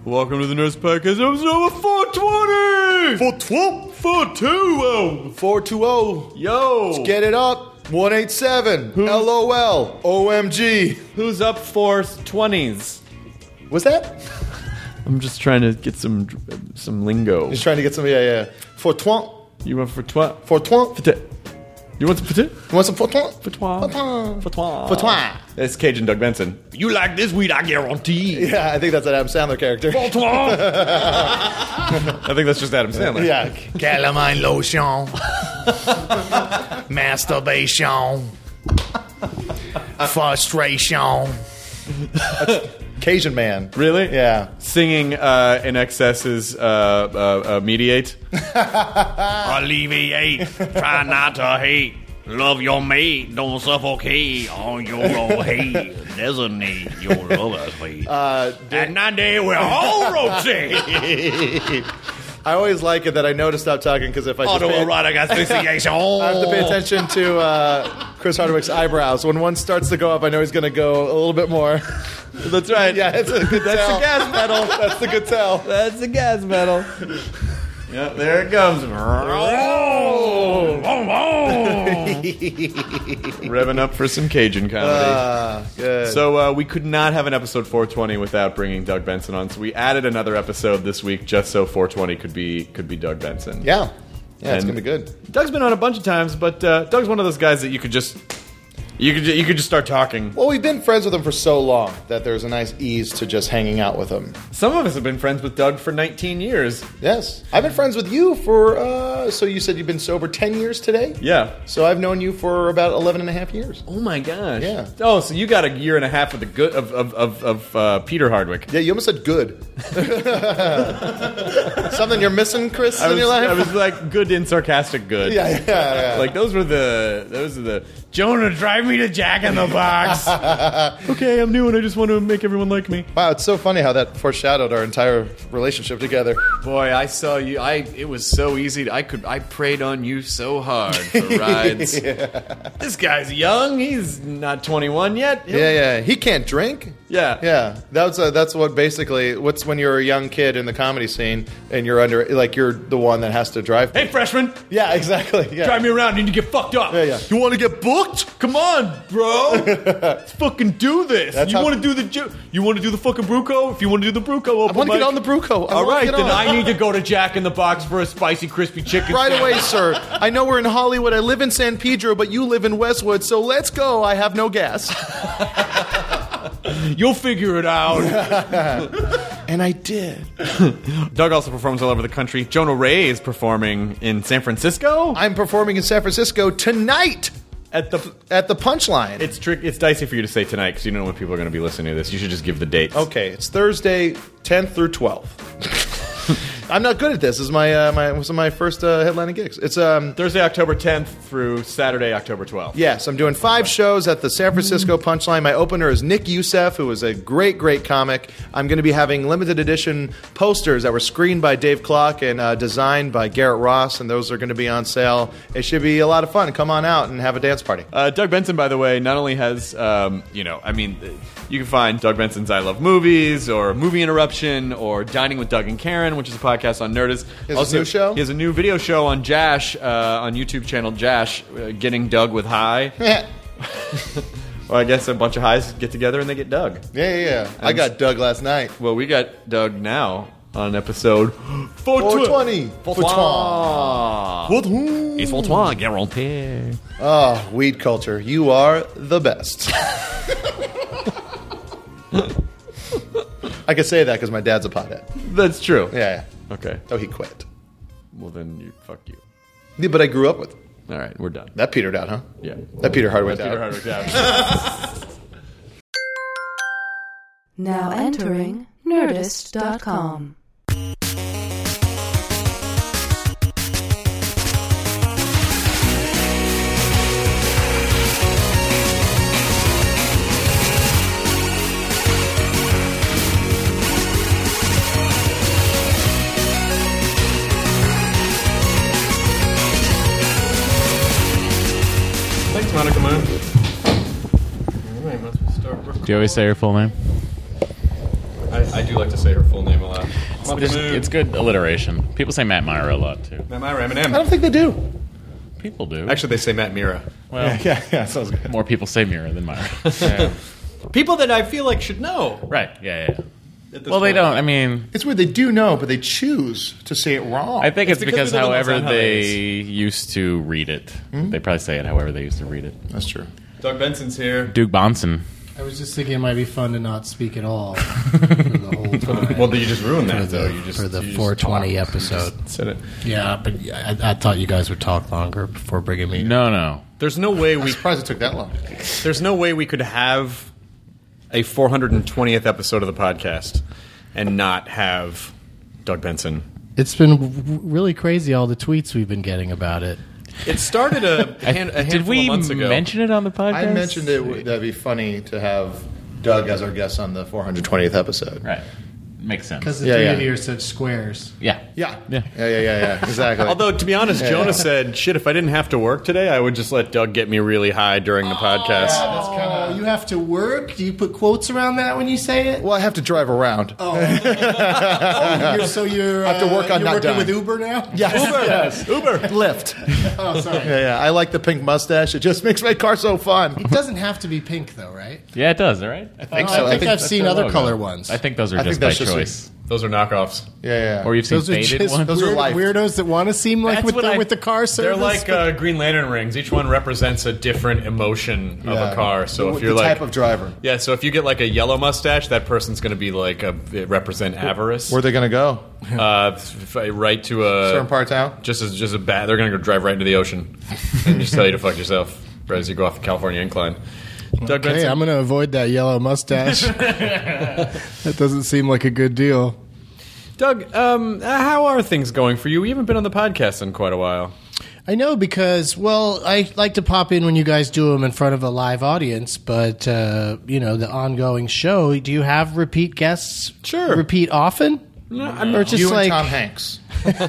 Welcome to the Nerdist Podcast, episode 420! 420! 420! 420. Yo! Let's get it up. 187. LOL. OMG. Who's up for 20s? What's that? I'm just trying to get some lingo. Just trying to get some, yeah. 420. You want for 20? 420. You want some petit? You want some 420? For 20. 420. It's Cajun Doug Benson. You like this weed, I guarantee. Yeah, I think that's an Adam Sandler character. I think that's just Adam Sandler. Yeah. Calamine lotion. Masturbation. Frustration. Cajun man. Really? Yeah. Singing in excess's mediate. Alleviate. Try not to hate. Love your mate. Don't suffocate on your own hate. Designate your lover's fate. And that day we'll all rotate. I always like it that I know to stop talking because if I just Autoerotic asphyxiation. I have to pay attention to Chris Hardwick's eyebrows. When one starts to go up, I know he's going to go a little bit more. That's right. Yeah, it's a good That's tell. the gas pedal. That's the good tell. That's the gas pedal. Yep, there it comes. Revving up for some Cajun comedy. Good. So we could not have an episode 420 without bringing Doug Benson on. So we added another episode this week just so 420 could be Doug Benson. Yeah, it's And going to be good. Doug's been on a bunch of times, but Doug's one of those guys that you could just start talking. Well, we've been friends with him for so long that there's a nice ease to just hanging out with him. Some of us have been friends with Doug for 19 years. Yes. I've been friends with you for, so you said you've been sober 10 years today? Yeah. So I've known you for about 11 and a half years. Oh my gosh. Yeah. Oh, so you got a year and a half of the good of Peter Hardwick. Yeah, you almost said good. Something you're missing, Chris, in your life? I was like good in sarcastic good. Yeah. Like those are the Jonah, drive me to Jack in the Box. Okay, I'm new and I just want to make everyone like me. Wow, it's so funny how that foreshadowed our entire relationship together. Boy, I saw you. It was so easy. I preyed on you so hard for rides. This guy's young. He's not 21 yet. Yeah. He can't drink. Yeah. That's what basically. What's when you're a young kid in the comedy scene and you're you're the one that has to drive. Hey, freshman. Yeah, exactly. Yeah. Drive me around. You need to get fucked up. Yeah. You want to get booked? Come on, bro. Let's fucking do this. That's you how- want to do the fucking Bruco? If you want to do the Bruco, I want to get on the Bruco. All right, then I need to go to Jack in the Box for a spicy, crispy chicken. Right away, sir. I know we're in Hollywood. I live in San Pedro, but you live in Westwood, so let's go. I have no gas. You'll figure it out. And I did. Doug also performs all over the country. Jonah Ray is performing in San Francisco. I'm performing in San Francisco tonight At the Punchline. It's dicey for you to say tonight because you don't know when people are going to be listening to this. You should just give the dates. Okay, it's Thursday, 10th through 12th. I'm not good at this. This is my first headlining gigs. It's Thursday, October 10th through Saturday, October 12th. Yes, I'm doing 5 shows at the San Francisco Punchline. My opener is Nick Youssef, who is a great, great comic. I'm going to be having limited edition posters that were screened by Dave Klock and designed by Garrett Ross, and those are going to be on sale. It should be a lot of fun. Come on out and have a dance party. Doug Benson, by the way, not only has, you can find Doug Benson's I Love Movies or Movie Interruption or Dining with Doug and Karen, which is a podcast on Nerdist. He has a new show? He has a new video show on Jash, on YouTube channel Jash, Getting Doug with High. Well, I guess a bunch of highs get together and they get Doug. Yeah. I got Doug last night. Well, we got Doug now on episode 420. 420. It's 420, guarantee. Oh, weed culture. You are the best. I can say that because my dad's a pothead. That's true. Yeah. Okay. Oh, he quit. Well, then fuck you. Yeah, but I grew up with him. All right, we're done. That petered out, huh? Yeah. That Peter Hardwick That's out. Peter Hardwick out. Now entering Nerdist.com. Thanks, Monica Moon. All right, let's start. Do you always say your full name? I do like to say her full name a lot. It's good alliteration. People say Matt Myra a lot, too. Matt Myra, I Eminem. don't think they do. People do. Actually, they say Matt Mira. well, Yeah, sounds good. more people say Myra than Myra. People that I feel like should know. Right, yeah. At this Well, they point. don't. I mean, It's weird. They do know, but they choose to say it wrong. I think it's because because we live on however Los they Angeles. used to read it. They probably say it however they used to read it. That's true. Doug Benson's here. Duke Bonson. I was just thinking it might be fun to not speak at all for the whole time. Well, you just ruined for that, though. the 420 episode. Said it. Yeah, but I thought you guys would talk longer before bringing me. No. There's no way I'm surprised it took that long. There's no way we could have a 420th episode of the podcast and not have Doug Benson. It's been really crazy, all the tweets we've been getting about it. It started a handful Did we of months ago. mention it on the podcast? I mentioned that'd be funny to have Doug as our guest on the 420th episode. Right. Makes sense. Because the Yeah, three yeah. of you are such squares. Yeah. Yeah. Yeah. Exactly. Although, to be honest, Yeah. Jonah said, shit, if I didn't have to work today, I would just let Doug get me really high during the podcast. That's kind of. You have to work. Do you put quotes around that when you say it? well, I have to drive around. You're I have to work on you're not working dying. with Uber now. Yes. Uber. Lyft. Oh, sorry. Yeah. I like the pink mustache. It just makes my car so fun. It doesn't have to be pink, though, right? Yeah, it does, all right? I think I so. think think I've that's seen their other logo. color ones. I think those are I just think by that's just choice. Those are knockoffs. Yeah. Or you've seen Those are faded just ones. Those are weird, life. weirdos that want to seem like That's with what the car They're service. like Green Lantern rings. Each one represents a different emotion of a car. So if you're the like, type of driver. yeah, so if you get like a yellow mustache, that person's going to be like represent avarice. Where are they going to go? Right to a Certain part of town? just a bad. They're going to go drive right into the ocean and just tell you to fuck yourself as you go off the California incline. Doug Hey, Benson. I'm going to avoid that yellow mustache. That doesn't seem like a good deal. Doug, how are things going for you? We haven't been on the podcast in quite a while. I know because, well, I like to pop in when you guys do them in front of a live audience, but, the ongoing show, do you have repeat guests? Sure. Repeat often? Or just You like, and Tom Hanks.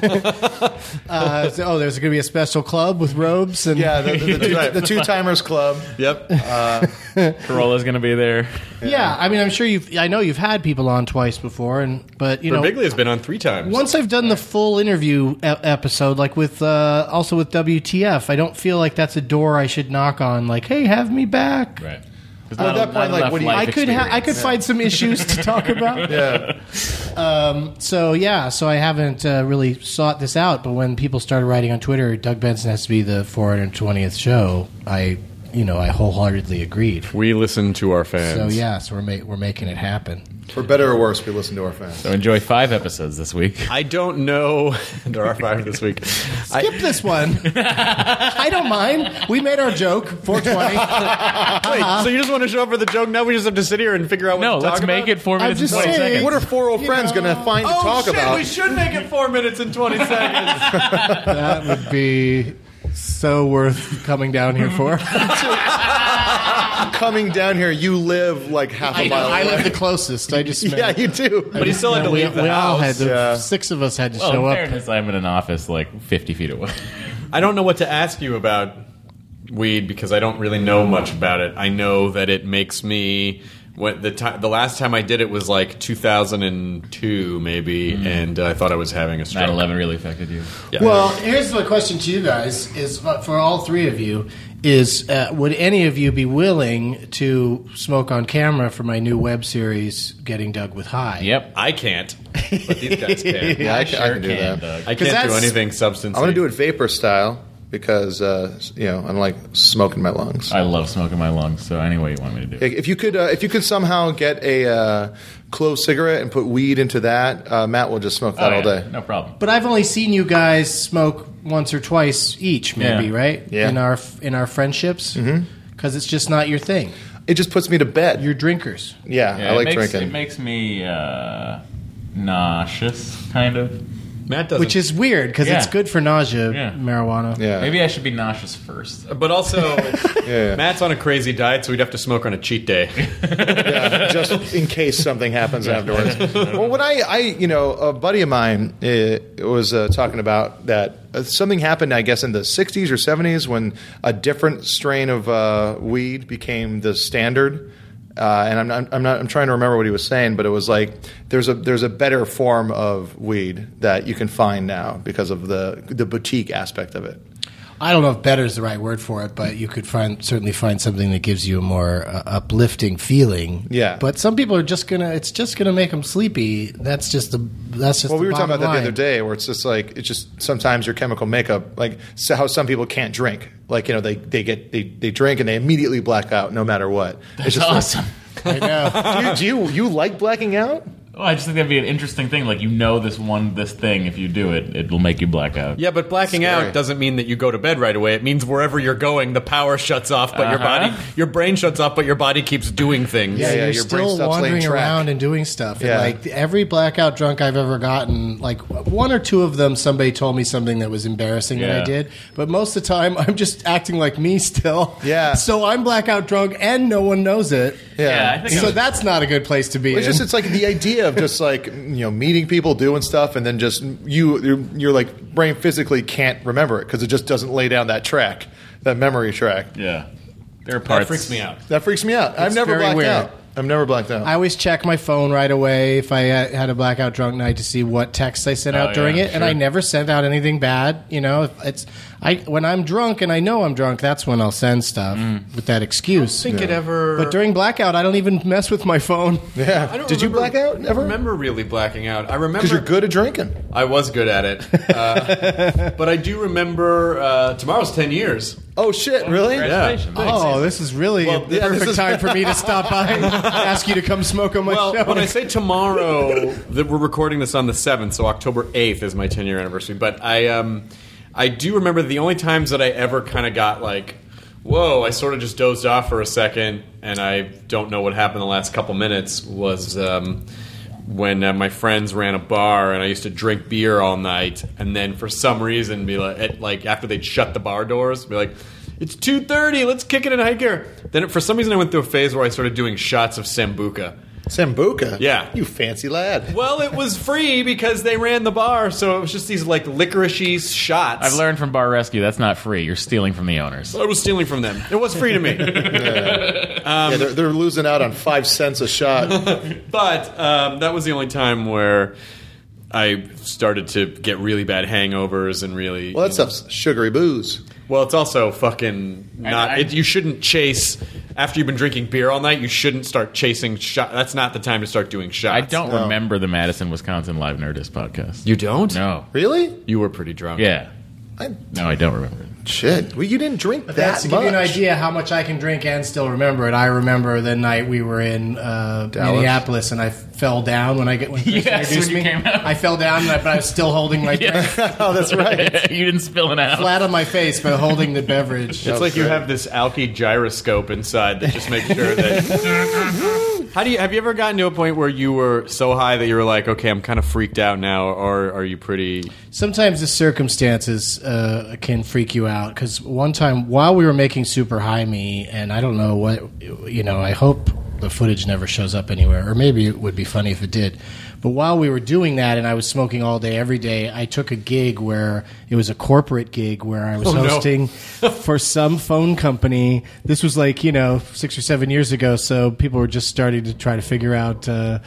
there's going to be a special club with robes and Yeah, the Two-Timers Club. Yep. Corolla's going to be there. Yeah, I mean, I'm sure I know you've had people on twice before, but Bigley has been on 3 times. once I've done the full interview episode, like with also with WTF, I don't feel like that's a door I should knock on. Like, hey, have me back. Right. Well, at that point, like, what do you- I could find some issues to talk about. Yeah. So I haven't really sought this out. But when people started writing on Twitter, Doug Benson has to be the 420th show. I wholeheartedly agreed. We listen to our fans. So we're making it happen. For better or worse, we listen to our fans. So enjoy 5 episodes this week. I don't know. There are 5 this week. Skip this one. I don't mind. We made our joke. 420. Wait, so you just want to show up for the joke? Now we just have to sit here and figure out what No, to talk let's about? make it 4 minutes and just 20 saying. seconds. What are 4 old friends going to find to talk about? We should make it 4 minutes and 20 seconds. That would be so worth coming down here for. Coming down here, you live like half a mile I away. live the closest. I just Yeah, you do. But he still had to we leave the all house. had to, Yeah. 6 of us had to Well, show in up. fairness, I'm in an office like 50 feet away. I don't know what to ask you about weed because I don't really know much about it. I know that it makes me. The last time I did it was like 2002, maybe, and I thought I was having a stroke. 9/11 really affected you. Yeah. Well, here's my question to you guys: is for all 3 of you, would any of you be willing to smoke on camera for my new web series, Getting Doug with High? Yep. I can't, but these guys can. Yeah, I can do that. Doug. I can't do that's- anything substance. I want to do it vapor style because I don't like smoking my lungs. I love smoking my lungs, so any way you want me to do it. If you could somehow get a closed cigarette and put weed into that, Matt will just smoke that all day. No problem. But I've only seen you guys smoke once or twice each, maybe, Yeah. right? Yeah. In our friendships, because it's just not your thing. It just puts me to bed. You're drinkers. Yeah, I like drinking. It makes me nauseous, kind of. Matt doesn't. Which is weird because it's Yeah. good for nausea, Yeah. marijuana. Yeah. Maybe I should be nauseous first. But also, Yeah. Matt's on a crazy diet, so we'd have to smoke on a cheat day. Yeah, just in case something happens afterwards. Well, when a buddy of mine was talking about that something happened, I guess, in the 60s or 70s when a different strain of weed became the standard. and I'm trying to remember what he was saying, but it was like there's a better form of weed that you can find now because of the boutique aspect of it. I don't know if better is the right word for it, but you could certainly find something that gives you a more uplifting feeling. Yeah. But some people are it's just gonna make them sleepy. That's just Well, we were talking about that the other day, where it's just like sometimes your chemical makeup, like how some people can't drink, like they drink and they immediately black out no matter what. That's awesome. I know. Do you like blacking out? Well, I just think that'd be an interesting thing. Like, this thing, if you do it, it'll make you black out. Yeah, but blacking out doesn't mean that you go to bed right away. It means wherever you're going, the power shuts off, but your brain shuts off, but your body keeps doing things. Yeah, your you're brain still stops laying wandering track. around and doing stuff. Yeah. And like every blackout drunk I've ever gotten, like one or two of them, somebody told me something that was embarrassing that I Yeah. did. But most of the time, I'm just acting like me still. Yeah. So I'm blackout drunk and no one knows it. Yeah, I think So that's not a good place to be. It's like the idea of just like meeting people, doing stuff, and then just you're like brain physically can't remember it because it just doesn't lay down that track, that memory track. Yeah. There are That parts. freaks me out. That freaks me out. I've never very blacked weird. out. I've never blacked out. I always check my phone right away if I had a blackout drunk night to see what texts I sent out during yeah, it, and I never sent out anything bad. When I'm drunk and I know I'm drunk, that's when I'll send stuff with that excuse. I think it ever. But during blackout, I don't even mess with my phone. Yeah. I don't Did you remember- black out? I Never? don't remember really blacking out. I remember Because you're good at drinking. I was good at it, but I do remember tomorrow's 10 years. Oh shit! Really? Congratulations. Oh, this is really the yeah, this perfect is- time for me to stop by and ask you to come smoke on my Well, show. when I say tomorrow, that we're recording this on the 7th, so October 8th is my 10-year anniversary. But I do remember the only times that I ever kind of got like, whoa, I sort of just dozed off for a second, and I don't know what happened the last couple minutes was when my friends ran a bar, and I used to drink beer all night, and then for some reason be like after they'd shut the bar doors, be like, it's 2:30, let's kick it in high gear. Then for some reason I went through a phase where I started doing shots of Sambuca. Sambuca? Yeah. You fancy lad. Well, it was free because they ran the bar, so it was just these like licorice-y shots. I've learned from Bar Rescue that's not free. You're stealing from the owners. I was stealing from them. It was free to me. Yeah, they're losing out on 5 cents a shot. But that was the only time where I started to get really bad hangovers and really... Well, that stuff's sugary booze. Well, it's also fucking not... you shouldn't chase... After you've been drinking beer all night, you shouldn't start chasing shots. That's not the time to start doing shots. I don't remember the Madison, Wisconsin Live Nerdist podcast. You don't? No. Really? You were pretty drunk. Yeah. I, No, I don't remember it. shit. Well, you didn't drink that That's to much. give you an idea how much I can drink and still remember it. I remember the night we were in Minneapolis, and I fell down when Chris Yes, introduced when you me. came out. I fell down, but I was still holding my drink Oh, that's right. You didn't spill it out. flat on my face, but holding the beverage. It's like you have this alky gyroscope inside that just makes sure that... Have you ever gotten to a point where you were so high that you were like, okay, I'm kind of freaked out now, or are you pretty... Sometimes the circumstances can freak you out. Because one time, while we were making Super High Me, and I don't know what, I hope the footage never shows up anywhere, or maybe it would be funny if it did. But while we were doing that, and I was smoking all day, every day, I took a gig where it was a corporate gig where I was hosting for some phone company. This was like 6 or 7 years ago, so people were just starting to try to figure out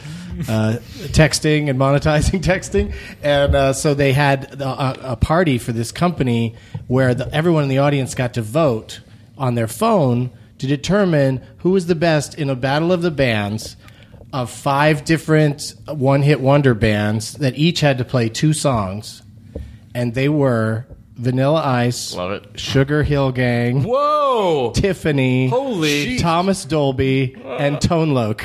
texting and monetizing texting, and so they had a party for this company where everyone in the audience got to vote on their phone to determine who was the best in a battle of the bands of 5 different one-hit wonder bands that each had to play 2 songs, and they were Vanilla Ice, Love it. Sugar Hill Gang, Whoa! Tiffany, Holy... Thomas Dolby, and Tone Loc.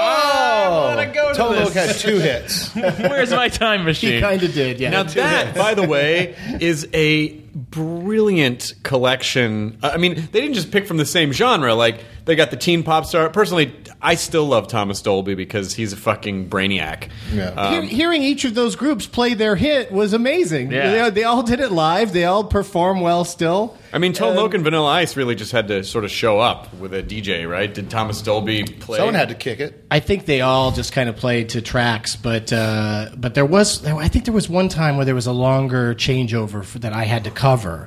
I want to go to Tom Loc this. had 2 hits. Where's my time machine? He kind of did, yeah. Now that, by the way, is a brilliant collection. I mean, they didn't just pick from the same genre. Like, they got the teen pop star. Personally, I still love Thomas Dolby because he's a fucking brainiac. Yeah. Hearing each of those groups play their hit was amazing. Yeah. They all did it live. They all perform well still. I mean, Tone Loc and Vanilla Ice really just had to sort of show up with a DJ, right? Did Thomas Dolby play? Someone had to kick it. I think they all just kind of played to tracks, but I think there was one time where there was a longer changeover that I had to cover.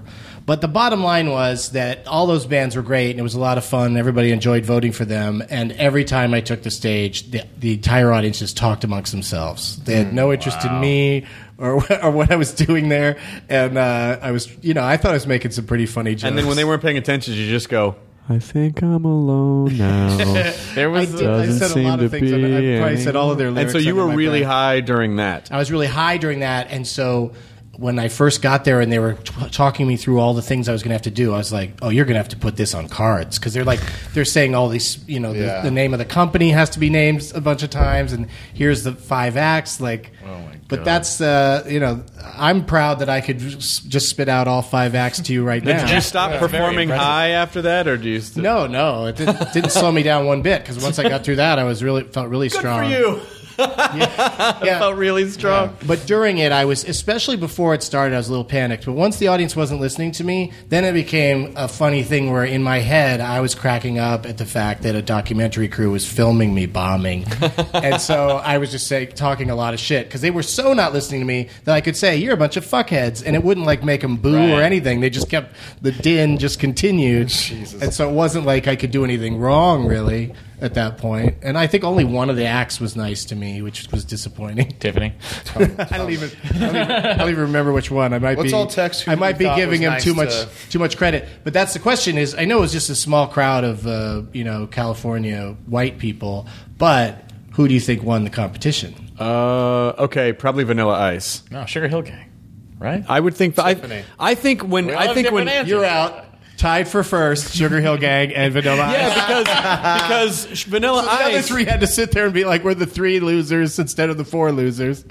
But the bottom line was that all those bands were great, and it was a lot of fun. Everybody enjoyed voting for them. And every time I took the stage, the entire audience just talked amongst themselves. They had no interest in me or what I was doing there. And I was, I thought I was making some pretty funny jokes. And then when they weren't paying attention, you just go, I think I'm alone now. There was I said a lot of things. I probably said all of their And lyrics. so you under were my really breath. high during that. I was really high during that, and so when I first got there and they were talking me through all the things I was going to have to do, I was like, "Oh, you're going to have to put this on cards," because they're saying all these, the name of the company has to be named a bunch of times, and here's the 5 acts, like. Oh my God. But that's I'm proud that I could just spit out all 5 acts to you right now. Did you stop performing high after that, or do you? No, it didn't slow me down one bit because once I got through that, I was felt really Good strong. for you. Yeah. Felt really strong. But during it, I was, especially before it started, I was a little panicked. But once the audience wasn't listening to me, then it became a funny thing where in my head, I was cracking up at the fact that a documentary crew was filming me bombing. And so I was just talking a lot of shit because they were so not listening to me that I could say, "You're a bunch of fuckheads." And it wouldn't make them boo or anything. They just kept, the din just continued. Jesus. And so it wasn't like I could do anything wrong, really, at that point. And I think only one of the acts was nice to me, which was disappointing. Tiffany. I don't even remember which one. Let's all text who I might you be thought giving was him nice too much credit. But that's the question. Is I know it was just a small crowd of California white people, but who do you think won the competition? Okay, probably Vanilla Ice. No, Sugar Hill Gang. Right? I would think. I think when all have different answers. You're out. Tied for first, Sugar Hill Gang and Vanilla Ice. Yeah, because Vanilla So the other Ice. 3 had to sit there and be like, "We're the 3 losers instead of the 4 losers."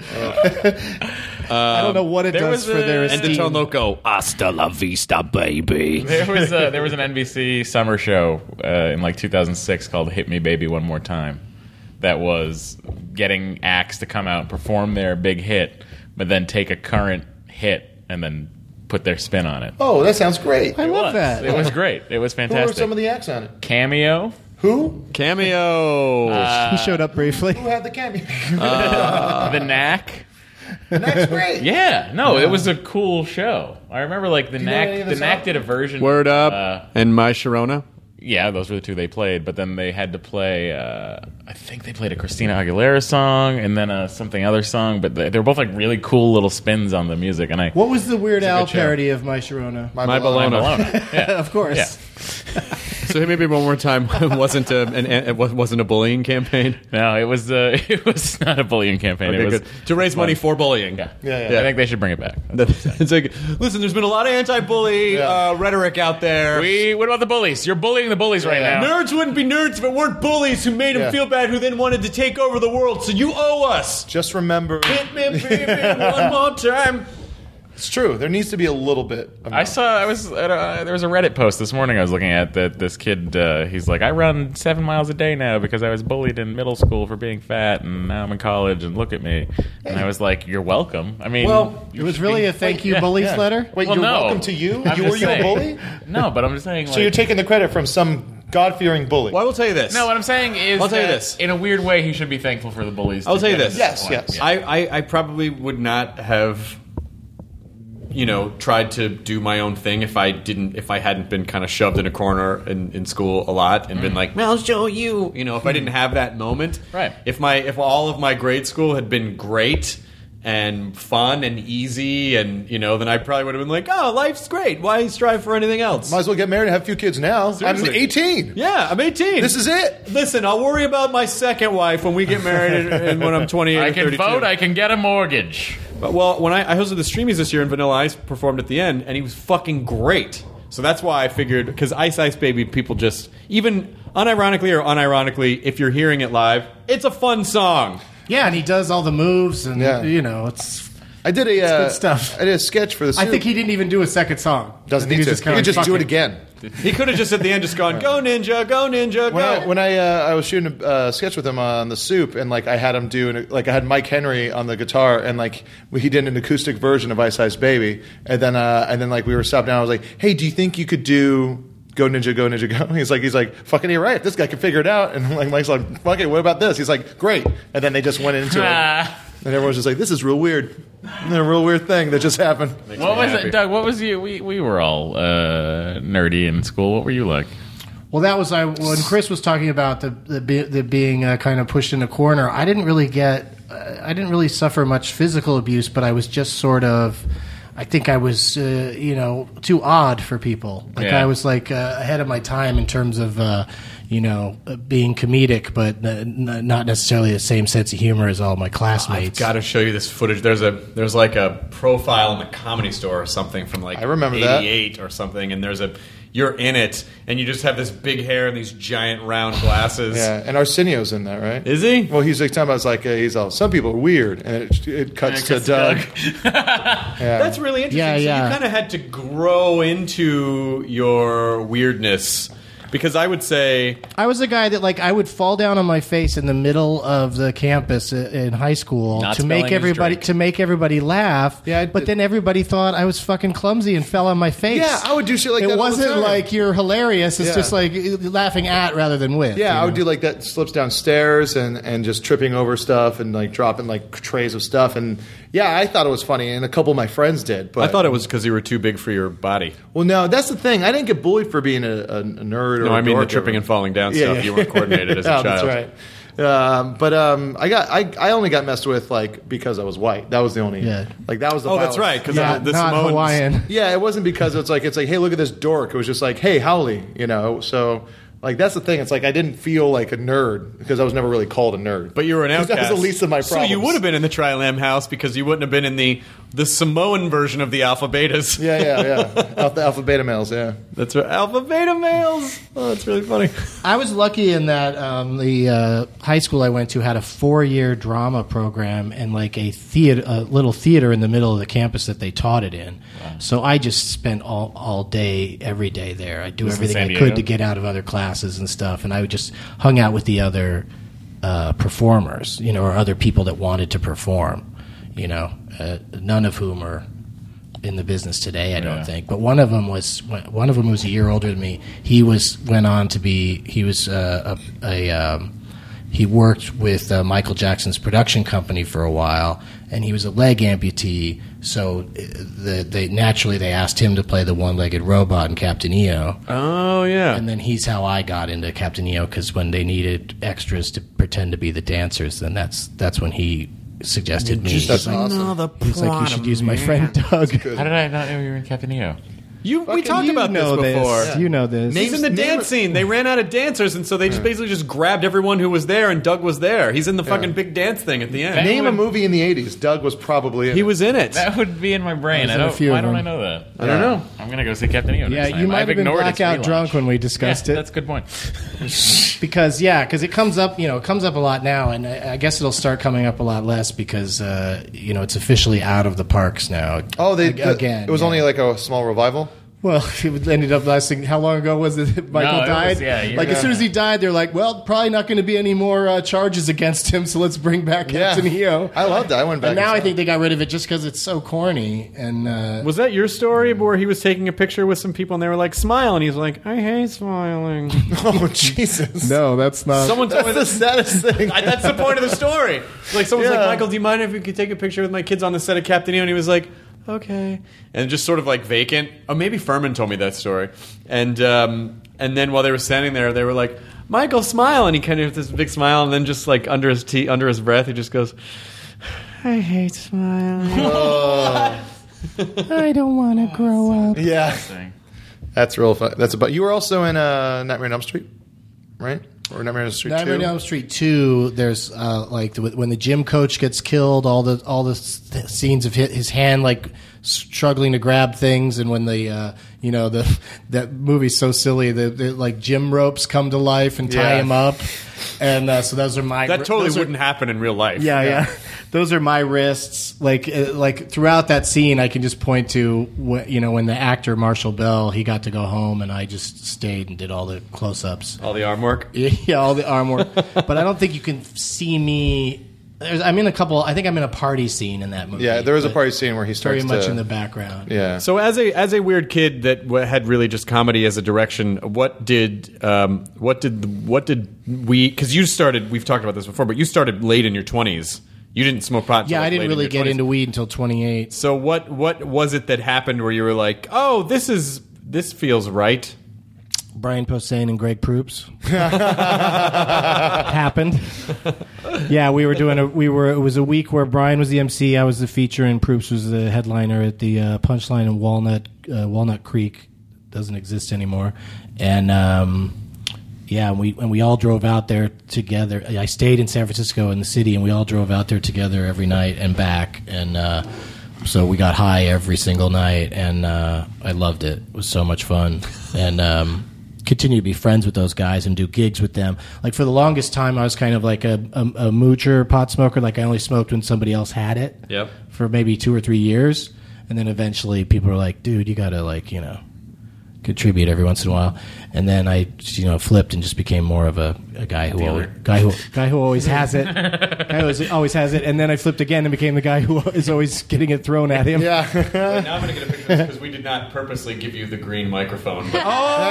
I don't know what it there does was for their a- And esteem. Deton Loco. Hasta la vista, baby. There was an NBC summer show in 2006 called "Hit Me Baby One More Time," that was getting acts to come out and perform their big hit, but then take a current hit and then put their spin on it. Oh, that sounds great. I love that. It was great. It was Who fantastic. were some of the acts on it? Cameo. Who? Cameo. He showed up briefly. Who had the cameo? The Knack. That's great. Yeah, no, it was a cool show. I remember the know any Knack. of The the Knack songs? did a version. Word Up and My Sharona. Yeah, those were the 2 they played. But then they had to play. I think they played a Christina Aguilera song and then something other song. But they were both really cool little spins on the music. And What was the Weird It's a Al good show. parody of My Sharona? My Bologna. Bologna. Yeah. Of course. Yeah. So maybe one more time. It wasn't a bullying campaign. No, it was not a bullying campaign. Okay, it was good. To raise money for bullying. Yeah. Yeah. I think they should bring it back. It's like, listen, there's been a lot of anti-bully rhetoric out there. What about the bullies? You're bullying the bullies right now. Nerds wouldn't be nerds if it weren't bullies who made them Yeah. feel bad, who then wanted to take over the world. So you owe us. Just remember, Hit me, baby, one more time. it's true. There needs to be a little bit. Of There was a Reddit post this morning I was looking at that this kid, he's like, I run 7 miles a day now because I was bullied in middle school for being fat and now I'm in college and look at me. And I was like, you're welcome. I mean, Well, It was really a thank you bullies yeah. letter? Wait, Well, you're no. welcome to you? I'm Were just you a saying. bully? No, but I'm just saying. So you're taking the credit from some God-fearing bully. Well, I will tell you this. No, what I'm saying is, I'll tell you that this. in a weird way, he should be thankful for the bullies. I'll to tell you get this. to Yes, point. yes. Yeah. I probably would not have, tried to do my own thing if I hadn't been kind of shoved in a corner in school a lot and been like, well, I'll show you. If I didn't have that moment. Right. If all of my grade school had been great and fun and easy and, then I probably would have been like, oh, life's great. Why strive for anything else? Might as well get married and have a few kids now. Seriously. I'm 18. Yeah, I'm 18. This is it. Listen, I'll worry about my second wife when we get married and when I'm 28 I or can 32. vote. I can get a mortgage. But, well, when I hosted the Streamies this year and Vanilla Ice performed at the end, and he was fucking great. So that's why I figured, because Ice Ice Baby, people just, even unironically or unironically, if you're hearing it live, it's a fun song. Yeah, and he does all the moves, and Yeah. it's. I did good stuff. I did a sketch for the I Soup. think he didn't even do a second song. doesn't I think need he to. just He kinda could just fuck do it again. He could have just at the end just gone, go ninja, go ninja, go. When I was shooting a sketch with him on the Soup, and I had him do I had Mike Henry on the guitar, and he did an acoustic version of Ice Ice Baby, and then we were stopped down. I was like, hey, do you think you could do Go Ninja, Go Ninja, Go? He's like, fucking, you're right. This guy can figure it out. And Mike's like, fuck it, what about this? He's like, great. And then they just went into it. And everyone's just like, this is real weird. And then a real weird thing that just happened. What was it, Doug? What was you? We were all nerdy in school. What were you like? Well, that was when Chris was talking about the being kind of pushed in a corner. I didn't really suffer much physical abuse, but I was just sort of. I think I was, too odd for people. Like I was like ahead of my time in terms of, being comedic, but not necessarily the same sense of humor as all my classmates. I've got to show you this footage. There's like a profile in the Comedy Store or something from like I remember 88 or something, and you're in it, and you just have this big hair and these giant round glasses. Yeah, and Arsenio's in that, right? Is he? Well, he's like talking about he's all, some people are weird, and it cuts to Doug. That's really interesting. Yeah, so yeah. you kind of had to grow into your weirdness. Because I would say... I was a guy that, I would fall down on my face in the middle of the campus in high school Not to make spelling his everybody laugh. Yeah, but then everybody thought I was fucking clumsy and fell on my face. Yeah, I would do shit like that It all the wasn't time. like you're hilarious. It's Yeah. just like laughing at rather than with. Yeah, you I would know? do like that, slips downstairs and just tripping over stuff and like dropping like trays of stuff. And yeah, I thought it was funny, and a couple of my friends did. But I thought it was because you were too big for your body. well, no, that's the thing. I didn't get bullied for being a nerd or No, a I mean the dork tripping ever. and falling down Yeah, stuff. yeah. You weren't coordinated as a Yeah, child. that's right. I only got messed with because I was white. That was the only that was the Oh, that's violence. right. Because Yeah, the not Samoans, Hawaiian. Yeah, it wasn't because it's like hey, look at this dork. It was just like, hey, Howley, So like that's the thing. It's like I didn't feel like a nerd because I was never really called a nerd. But you were an 'Cause outcast. That was the least of my So problems. you would have been in the Tri-Lamb house because you wouldn't have been in the Samoan version of the Alpha Betas. Yeah. Alpha beta males. Yeah. That's right. Alpha Beta males. Oh, that's really funny. I was lucky in that the high school I went to had a 4-year drama program and like a little theater in the middle of the campus that they taught it in. Wow. So I just spent all day, every day there. I'd do This in everything San I Diego? could to get out of other classes and stuff, and I would just hung out with the other performers, or other people that wanted to perform, none of whom are in the business today, I don't think. But one of them was a year older than me. He worked with Michael Jackson's production company for a while, and he was a leg amputee. So they asked him to play the one-legged robot in Captain EO. Oh, yeah. And then he's how I got into Captain EO, because when they needed extras to pretend to be the dancers, then that's when he suggested me. That's awesome. He's like, you should use my friend Doug. How did I not know you were in Captain EO? We talked about this before. You know this. He's in the dance scene. They ran out of dancers, and so they just basically just grabbed everyone who was there, and Doug was there. He's in the fucking big dance thing at the end. Name a movie in the 80s. Doug was probably in He it. was in it. That would be in my brain. There's a few Why of don't them. I know that? I don't know. I'm gonna go see Captain EO. Yeah, next time. you might I've have been ignored its blackout relaunch. drunk when we discussed it. That's a good point. Because it comes up, it comes up a lot now, and I guess it'll start coming up a lot less because it's officially out of the parks now. Oh, again. It was only like a small revival. Well, it ended up lasting. How long ago was it? Michael it died. was, a year As soon as he died, they're like, "Well, probably not going to be any more charges against him, so let's bring back Captain EO." I loved it. I went back. And now and I saw think they got rid of it just because it's so corny. And Was that your story where he was taking a picture with some people and they were like, smile? And he's like, I hate smiling. it. Oh Jesus! no, that's not. Someone told me That's the saddest thing. that's the point of the story. Like, someone's Yeah. like, Michael, do you mind if we could take a picture with my kids on the set of Captain EO? And he was like, okay. And just sort of like vacant. Oh, maybe Furman told me that story. And then while they were standing there, they were like, Michael, smile. And he kind of had this big smile, and then just like under his breath, he just goes, I hate smiling. I don't want to grow up. Yeah, that's real fun. That's about. You were also in Nightmare on Elm Street, right? Or Nightmare on Elm Street 2? Nightmare on Elm Street 2. There's when the gym coach gets killed, all the scenes of his hand like struggling to grab things, and when that movie's so silly, the like gym ropes come to life and tie Yeah. him up, and so those are my That totally those are- wouldn't happen in real life. Yeah. Those are my wrists. Like throughout that scene, I can just point to when the actor Marshall Bell, he got to go home, and I just stayed and did all the close-ups. All the arm work. Yeah, all the arm work. But I don't think you can see me. I'm in a couple. I think I'm in a party scene in that movie. Yeah, there was a but party scene where he starts very much to, in the background. Yeah. So as a weird kid that had really just comedy as a direction, what did we? Because you started. We've talked about this before, but you started late in your 20s. You didn't smoke pot. Yeah, until, I didn't late in really your get 20s. into weed until 28. So what was it that happened where you were like, oh, this feels right? Brian Posehn and Greg Proops happened. Yeah, it was a week where Brian was the MC, I was the feature, and Proops was the headliner at the Punchline in Walnut Creek. Doesn't exist anymore. And we all drove out there together. I stayed in San Francisco in the city, and we all drove out there together every night and back. And so we got high every single night, and I loved it. It was so much fun. And continue to be friends with those guys and do gigs with them. Like, for the longest time, I was kind of like a moocher pot smoker. Like, I only smoked when somebody else had it. Yep. For maybe 2 or 3 years. And then eventually people were like, dude, you got to, contribute every once in a while. And then I, flipped and just became more of a guy who always has it. Guy who always has it. And then I flipped again and became the guy who is always getting it thrown at him. Yeah. Now I'm going to get a picture of this because we did not purposely give you the green microphone. But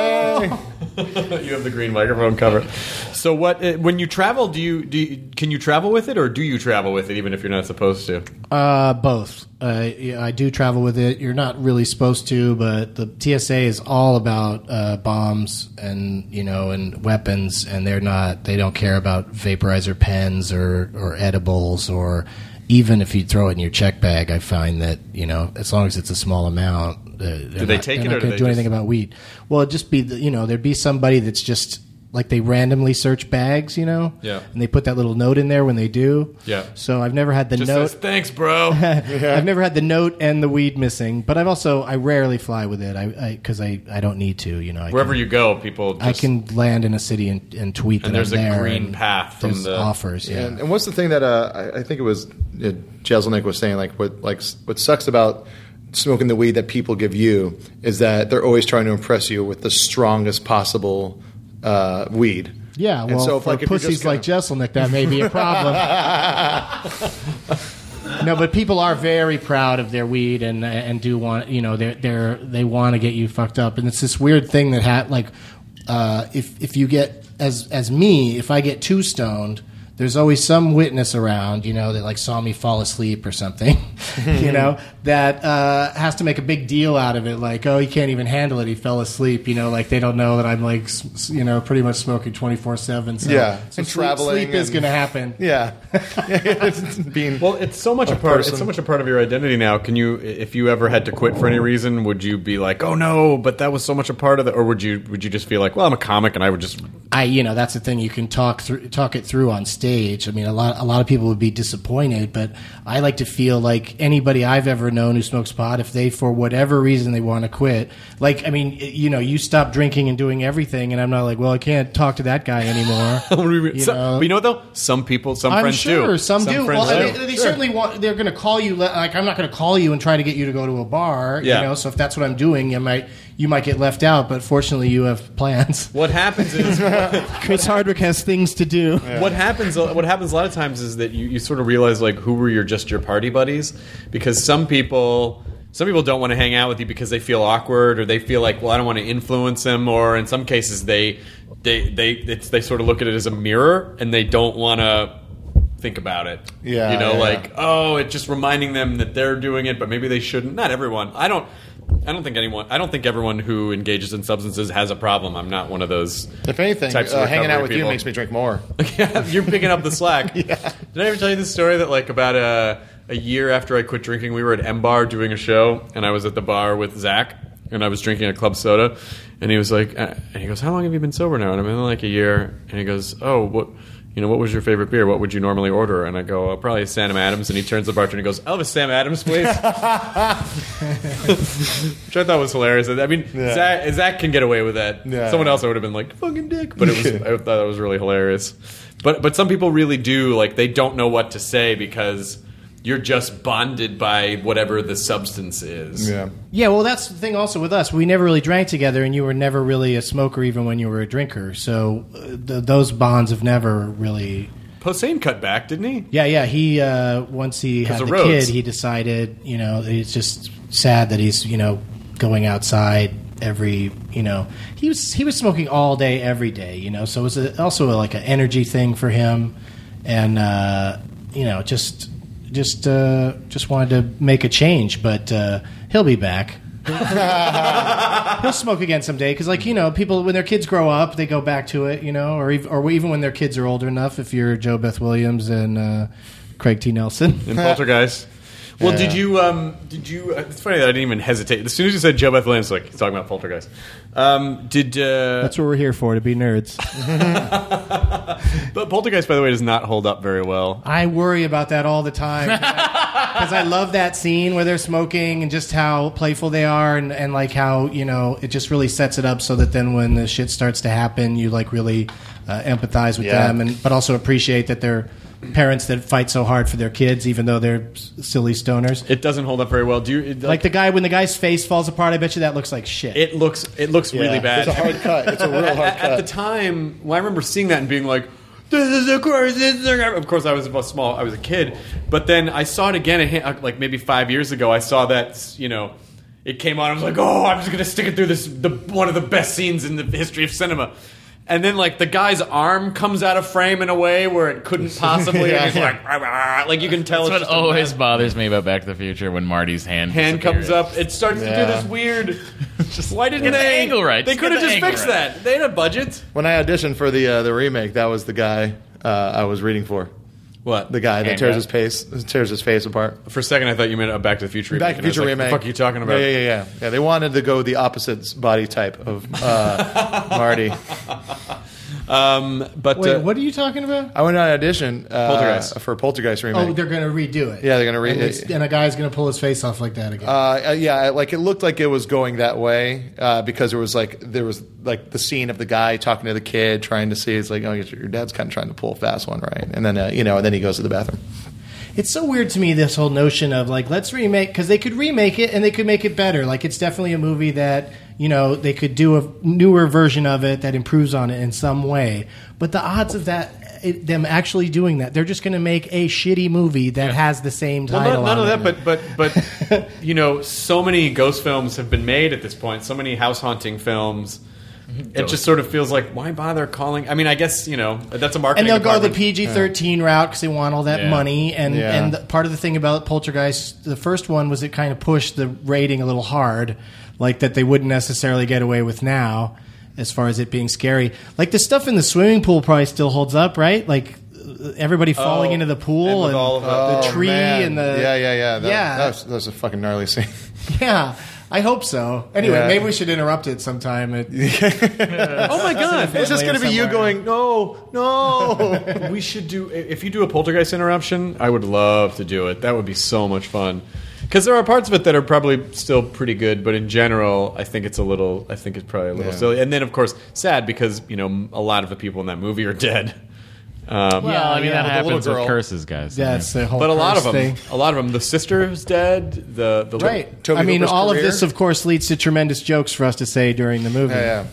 you have the green microphone cover. So when you travel, can you travel with it, or do you travel with it even if you're not supposed to? Both. I do travel with it. You're not really supposed to, but the TSA is all about bombs and weapons, and they don't care about vaporizer pens or edibles, or even if you throw it in your check bag. I find that as long as it's a small amount, do they take it, or do they do anything about weed? Well, it'd just be there'd be somebody that's just like they randomly search bags, Yeah. and they put that little note in there when they do. Yeah. So I've never had the Just note. says, thanks, bro. I've never had the note and the weed missing, but I rarely fly with it. Because I don't need to. Wherever you go, people. I can land in a city and tweet that and there's I'm there. a green and path from there's the offers. Yeah. And what's the thing that I think it was Jeselnik was saying? What sucks about smoking the weed that people give you is that they're always trying to impress you with the strongest possible weed. Yeah, well, and so for pussies like Jeselnik, that may be a problem. No, but people are very proud of their weed and do want, they want to get you fucked up, and it's this weird thing that if you get as me, if I get too stoned, there's always some witness around, that saw me fall asleep or something, that has to make a big deal out of it. Like, oh, he can't even handle it. He fell asleep. They don't know that I'm pretty much smoking 24/7. So, yeah, so and traveling sleep is going to happen. Yeah, it's so much a part. It's so much a part of your identity now. Can you, if you ever had to quit for any reason, would you be like, oh no, but that was so much a part of it, or would you just feel like, well, I'm a comic and I would just. That's the thing. You can talk it through on stage. I mean, a lot of people would be disappointed, but I like to feel like anybody I've ever known who smokes pot, if they, for whatever reason, they want to quit, you stop drinking and doing everything, and I'm not like, well, I can't talk to that guy anymore. But you know what, though? Some people, some friends do. I'm sure some do. Friends Well, do. they certainly want. They're going to call you. Like, I'm not going to call you and try to get you to go to a bar. Yeah. So if that's what I'm doing, you might get left out. But fortunately, you have plans. What happens is Chris Hardwick has things to do. Yeah. What happens a lot of times is that you sort of realize who were your party buddies, because some people don't want to hang out with you because they feel awkward, or they feel like, well, I don't want to influence them, or in some cases they sort of look at it as a mirror and they don't want to think about it. Yeah, oh, it's just reminding them that they're doing it, but maybe they shouldn't. Not everyone. I don't think everyone who engages in substances has a problem. I'm not one of those. If anything, types of hanging out with people. you makes me drink more. Yeah, you're picking up the slack. Yeah. Did I ever tell you this story that about a year after I quit drinking, we were at M Bar doing a show, and I was at the bar with Zach, and I was drinking a club soda, and he was like, and he goes, "How long have you been sober now?" And I'm in a year, and he goes, "Oh, what was your favorite beer? What would you normally order?" And I go, "Oh, probably a Sam Adams." And he turns to the bartender and he goes, "I'll have a Sam Adams, please." Which I thought was hilarious. I mean, yeah. Zach can get away with that. Yeah. Someone else I would have been like, fucking dick. But I thought it was really hilarious. But some people really do, they don't know what to say because you're just bonded by whatever the substance is. Yeah. Yeah, well, that's the thing also with us. We never really drank together, and you were never really a smoker even when you were a drinker. So those bonds have never really... Posehn cut back, didn't he? Yeah. He once he had the kid, he decided, it's just sad that he's, going outside every, he was smoking all day, every day, so it was also like an energy thing for him. And, just... just wanted to make a change, but he'll be back. He'll smoke again someday because, like, people when their kids grow up, they go back to it, or even when their kids are older enough. If you're Joe Beth Williams and Craig T. Nelson in Poltergeist. Well, did you? It's funny that I didn't even hesitate. As soon as you said Joe Beth Williams, like he's talking about Poltergeist. That's what we're here for, to be nerds. But Poltergeist, by the way, does not hold up very well. I worry about that all the time because I love that scene where they're smoking and just how playful they are, and like how it just really sets it up so that then when the shit starts to happen, you like really empathize with them, but also appreciate that they're parents that fight so hard for their kids, even though they're silly stoners. It doesn't hold up very well. Do you like the guy when the guy's face falls apart? I bet you that looks like shit. It looks really bad. It's a hard cut. It's a real hard cut. At the time, I remember seeing that and being like, "This is the craziest thing." Of course, I was small. I was a kid, but then I saw it again, like maybe 5 years ago. I saw that it came on. I was like, "Oh, I'm just gonna stick it through one of the best scenes in the history of cinema." And then, like, the guy's arm comes out of frame in a way where it couldn't possibly. And he's like you can tell. That's it's what just always bothers me about Back to the Future when Marty's hand comes up. It starts to do this weird. Why didn't the they? Angle right. They could have just fixed that. They had a budget. When I auditioned for the remake, that was the guy I was reading for. What? The guy that tears his face apart. For a second, I thought you meant a Back to the Future remake. Back to the Future remake. What the fuck are you talking about? Yeah. They wanted to go the opposite body type of Marty. But wait, what are you talking about? I went on an audition Poltergeist. for Poltergeist remake. Oh, they're going to redo it. Yeah, they're going to and a guy's going to pull his face off like that again. Like it looked like it was going that way because there was the scene of the guy talking to the kid, trying to see. It's like, oh, your dad's kind of trying to pull a fast one, right? And then and then he goes to the bathroom. It's so weird to me, this whole notion of like, let's remake, because they could remake it and they could make it better. Like, it's definitely a movie that, they could do a newer version of it that improves on it in some way. But the odds of them actually doing that, they're just going to make a shitty movie that has the same title. Well, none of that, but so many ghost films have been made at this point. So many house haunting films. It just sort of feels like, why bother calling? I mean, I guess, that's a marketing And they'll department. go the PG-13 route because they want all that money. And part of the thing about Poltergeist, the first one, was it kind of pushed the rating a little hard, like that they wouldn't necessarily get away with now as far as it being scary. Like the stuff in the swimming pool probably still holds up, right? Like everybody falling into the pool and the tree and the... Yeah. That was a fucking gnarly scene. Yeah. I hope so. Anyway, maybe we should interrupt it sometime. Oh my god! It's just going to be you going, no. We should do. If you do a Poltergeist interruption, I would love to do it. That would be so much fun. Because there are parts of it that are probably still pretty good, but in general, I think it's probably a little silly. And then, of course, sad because a lot of the people in that movie are dead. That happens with girl. curses, guys. That's the whole. But a lot of thing. them, the sister's dead. The right. Toby I mean, Hooper's all career. of this, of course, leads to tremendous jokes for us to say during the movie. Yeah.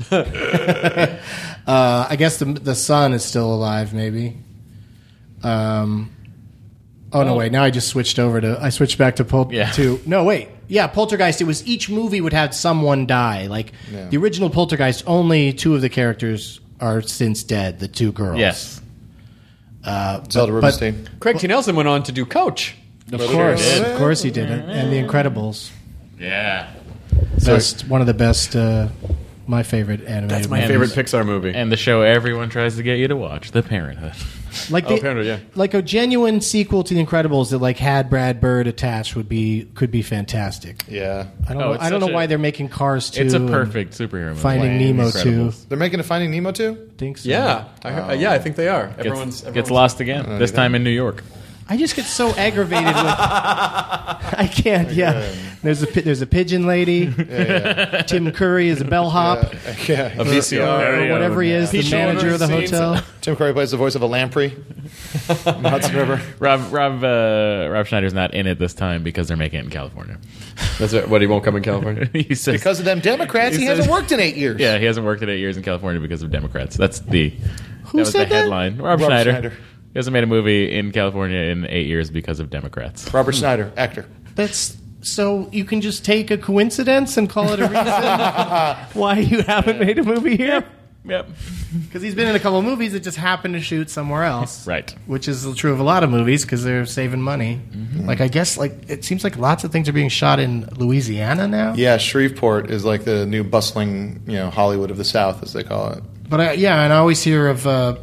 I guess the son is still alive, maybe. No, wait. Now I just switched over to. I switched back to No, wait. Yeah, Poltergeist. It was each movie would have someone die. Like the original Poltergeist, only two of the characters are since dead. The two girls. Yes. Zelda Rubinstein. Craig T. Nelson went on to do Coach. Of course he did it, and The Incredibles. Yeah. One of the best. My favorite animated. That's my movies. favorite Pixar movie. And the show everyone tries to get you to watch, The Parenthood. Like Parenthood, yeah. Like a genuine sequel to The Incredibles that like had Brad Bird attached could be fantastic. Yeah. I don't know why they're making Cars 2. It's a perfect superhero movie. Finding Nemo 2. They're making a Finding Nemo 2? Think so. Yeah, I think they are. Everyone's Gets lost again. This time in New York. I just get so aggravated with. I can't. Yeah, there's a pigeon lady. Tim Curry is a bellhop. a VCR Or whatever he is, the manager of the hotel. Tim Curry plays the voice of a lamprey in the Hudson River. Rob Schneider's not in it this time because they're making it in California. That's what he won't come in California. He says, Because of them Democrats, he hasn't worked in 8 years. Yeah, he hasn't worked in 8 years in California because of Democrats. That Who was said the headline. Rob Rob Schneider. Schneider. He hasn't made a movie in California in 8 years because of Democrats. Robert Schneider, actor. That's so you can just take a coincidence and call it a reason why you haven't made a movie here. Yep. Because he's been in a couple of movies that just happened to shoot somewhere else. Right. Which is true of a lot of movies because they're saving money. Like, I guess, like, it seems like lots of things are being shot in Louisiana now. Yeah, Shreveport is like the new bustling, Hollywood of the South, as they call it. But and I always hear of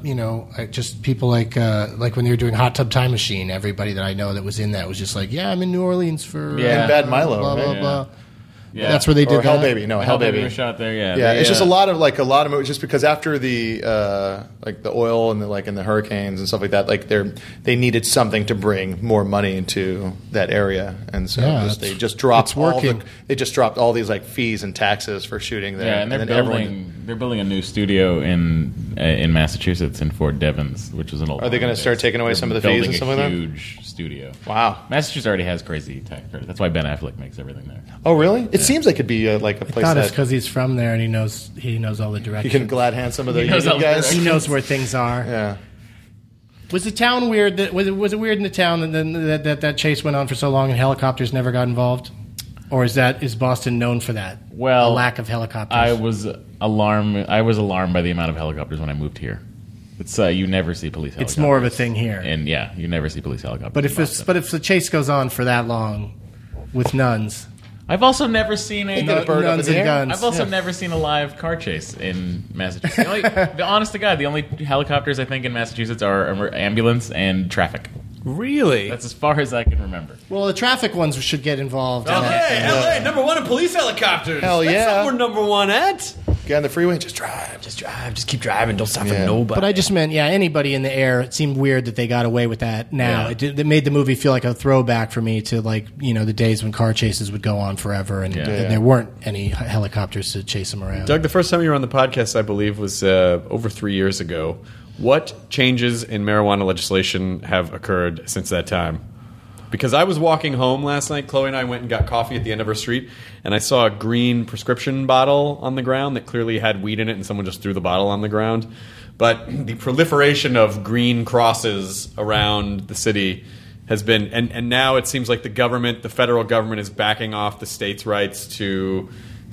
just people like when they were doing Hot Tub Time Machine. Everybody that I know that was in that was just like, yeah, I'm in New Orleans for And Bad Milo, blah, right? blah, blah. Yeah. That's where they did Or Hell that. Baby. No, Hell Baby. was shot there. Yeah. Yeah, They, it's just a lot of movies. Just because after the the oil and the hurricanes and stuff like that, like they needed something to bring more money into that area, and so they just dropped they just dropped all these like fees and taxes for shooting there. Yeah, and they're building a new studio in Massachusetts in Fort Devens, which is an old. Are they going to start taking away some of the fees and stuff like that? Huge studio. Wow, Massachusetts already has crazy tax credit. That's why Ben Affleck makes everything there. Oh, really? It seems like it'd be like a place I thought it's that because he's from there and he knows all the you directions. can glad hand some of the knows union all the guys. He knows where things are. Yeah. Was the town weird? Was it weird in the town that chase went on for so long and helicopters never got involved? Or is Boston known for that? Well, the lack of helicopters. I was alarmed by the amount of helicopters when I moved here. It's you never see police helicopters. It's more of a thing here. And you never see police helicopters. But if the chase goes on for that long with nuns, I've also never seen get a bird up nuns in the and air. guns. I've also never seen a live car chase in Massachusetts. The honest to God, the only helicopters I think in Massachusetts are ambulance and traffic. Really? That's as far as I can remember. Well, the traffic ones should get involved. LA, number one in police helicopters. Hell That's yeah. what we're number one at. Get on the freeway and just drive. Just keep driving. Don't stop for Yeah. nobody. But I just meant, anybody in the air. It seemed weird that they got away with that now. Yeah. It made the movie feel like a throwback for me to the days when car chases would go on forever and there weren't any helicopters to chase them around. Doug, the first time you were on the podcast, I believe, was over 3 years ago. What changes in marijuana legislation have occurred since that time? Because I was walking home last night. Chloe and I went and got coffee at the end of our street, and I saw a green prescription bottle on the ground that clearly had weed in it, and someone just threw the bottle on the ground. But the proliferation of green crosses around the city has been, and now it seems like the federal government is backing off the states' rights to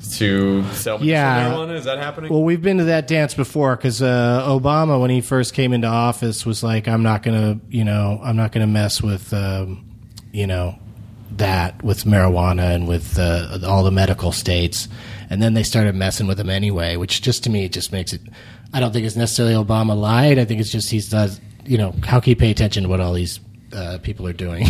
sell marijuana. Is that happening? Well, we've been to that dance before because Obama, when he first came into office, was like, "I'm not gonna mess with, that with marijuana and with all the medical states." And then they started messing with him anyway, which just to me, it just makes it. I don't think it's necessarily Obama lied. I think it's just how can you pay attention to what all these people are doing?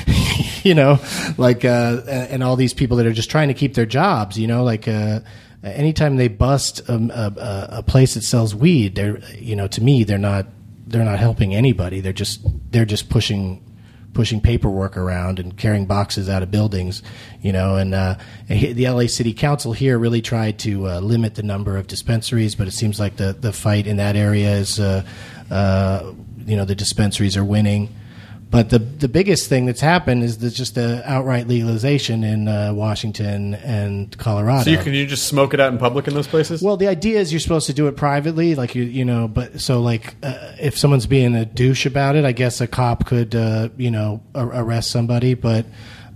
And all these people that are just trying to keep their jobs, anytime they bust a place that sells weed, to me, they're not helping anybody. They're just pushing paperwork around and carrying boxes out of buildings, and the LA City Council here really tried to limit the number of dispensaries, but it seems like the fight in that area is, the dispensaries are winning. But the biggest thing that's happened is just the outright legalization in Washington and Colorado. So you just smoke it out in public in those places? Well, the idea is you're supposed to do it privately, like But so, if someone's being a douche about it, I guess a cop could, arrest somebody. But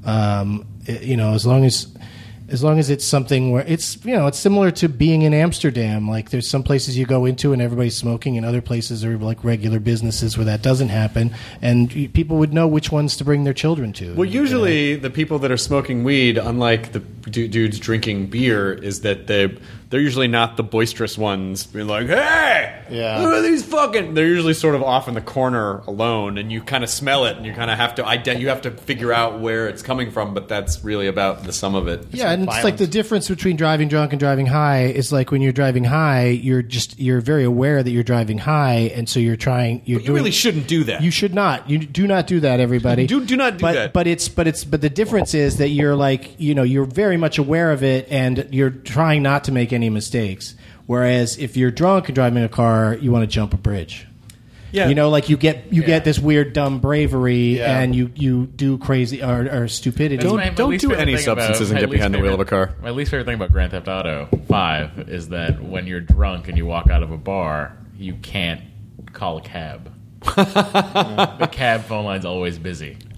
as long as it's something where it's similar to being in Amsterdam. Like there's some places you go into and everybody's smoking, and other places are like regular businesses where that doesn't happen, and people would know which ones to bring their children to. Well, usually the people that are smoking weed, unlike the dudes drinking beer, is that they're usually not the boisterous ones being like, "Hey, look at these fucking." They're usually sort of off in the corner alone, and you kind of smell it, and you kind of have to figure out where it's coming from. But that's really about the sum of it. Yeah, and it's like the difference between driving drunk and driving high is like when you're driving high, you're very aware that you're driving high, and so you really shouldn't do that. You should not. You do not do that, everybody. do not do that. But the difference is that you're you're very much aware of it, and you're trying not to make any mistakes. Whereas if you're drunk and driving a car, you want to jump a bridge. Yeah, you get this weird dumb bravery, and you do crazy or stupidity. Don't do any substances and get behind the wheel of a car. My least favorite thing about Grand Theft Auto 5 is that when you're drunk and you walk out of a bar, you can't call a cab. The cab phone line's always busy.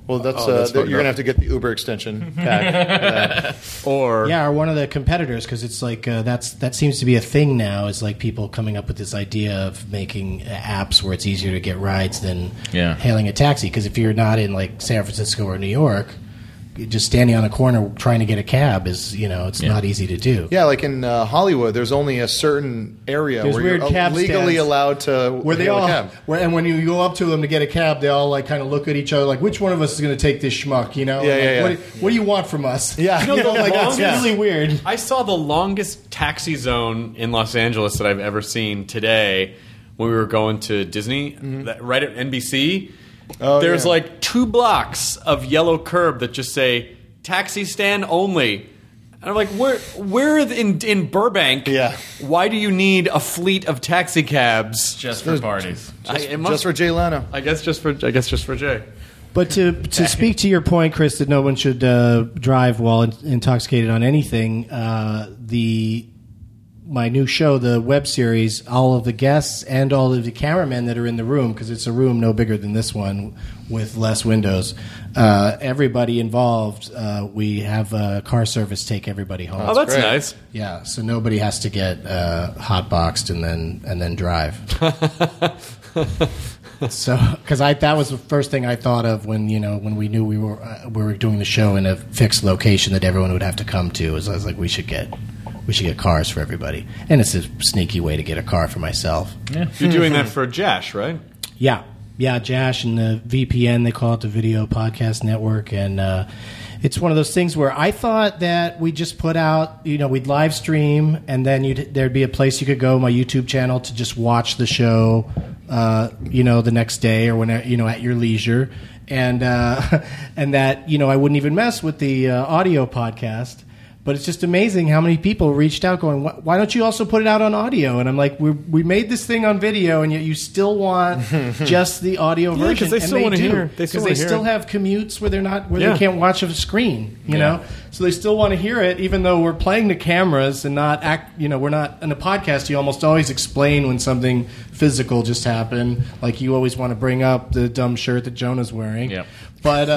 Well, that's, that's you're fucked going to up. have to get the Uber extension pack. Or Yeah, or one of the competitors, because it's like that seems to be a thing now. Is like people coming up with this idea of making apps where it's easier to get rides than hailing a taxi. Because if you're not in like San Francisco or New York, just standing on a corner trying to get a cab is it's not easy to do. Yeah, like in Hollywood, there's only a certain area There's where weird you're cab legally stands allowed to Where they hail all, a cab. and when you go up to them to get a cab, they all like kind of look at each other like, which one of us is going to take this schmuck? Yeah, Like, yeah. What do you want from us? Yeah. Like that's really weird. I saw the longest taxi zone in Los Angeles that I've ever seen today when we were going to Disney, right at NBC. Oh, There's yeah. like 2 blocks of yellow curb that just say taxi stand only. And I'm like, where in Burbank? Yeah. Why do you need a fleet of taxi cabs? Just for parties. Just for Jay Leno. I guess just for Jay. But to speak to your point, Chris, that no one should drive while intoxicated on anything, my new show, the web series, all of the guests and all of the cameramen that are in the room, because it's a room no bigger than this one with less windows, everybody involved, we have car service take everybody home. Oh, that's great. nice. Yeah, so nobody has to get hotboxed and then drive. So, because that was the first thing I thought of when we knew we were doing the show in a fixed location that everyone would have to come to. I was like, we should get cars for everybody, and it's a sneaky way to get a car for myself. You're doing that for Jash, right? Yeah, Jash and the VPN, they call it the Video Podcast Network, and it's one of those things where I thought that we just put out, we'd live stream, and then there'd be a place you could go, my YouTube channel, to just watch the show, the next day or whenever, at your leisure, and that, I wouldn't even mess with the audio podcast. But it's just amazing how many people reached out going, why don't you also put it out on audio? And I'm like, we made this thing on video, and yet you still want just the audio version. because they still want to hear. Because they still have commutes where they can't watch a screen, you know? So they still want to hear it, even though we're playing the cameras and not we're not in a podcast. You almost always explain when something physical just happened. Like you always want to bring up the dumb shirt that Jonah's wearing. Yep. But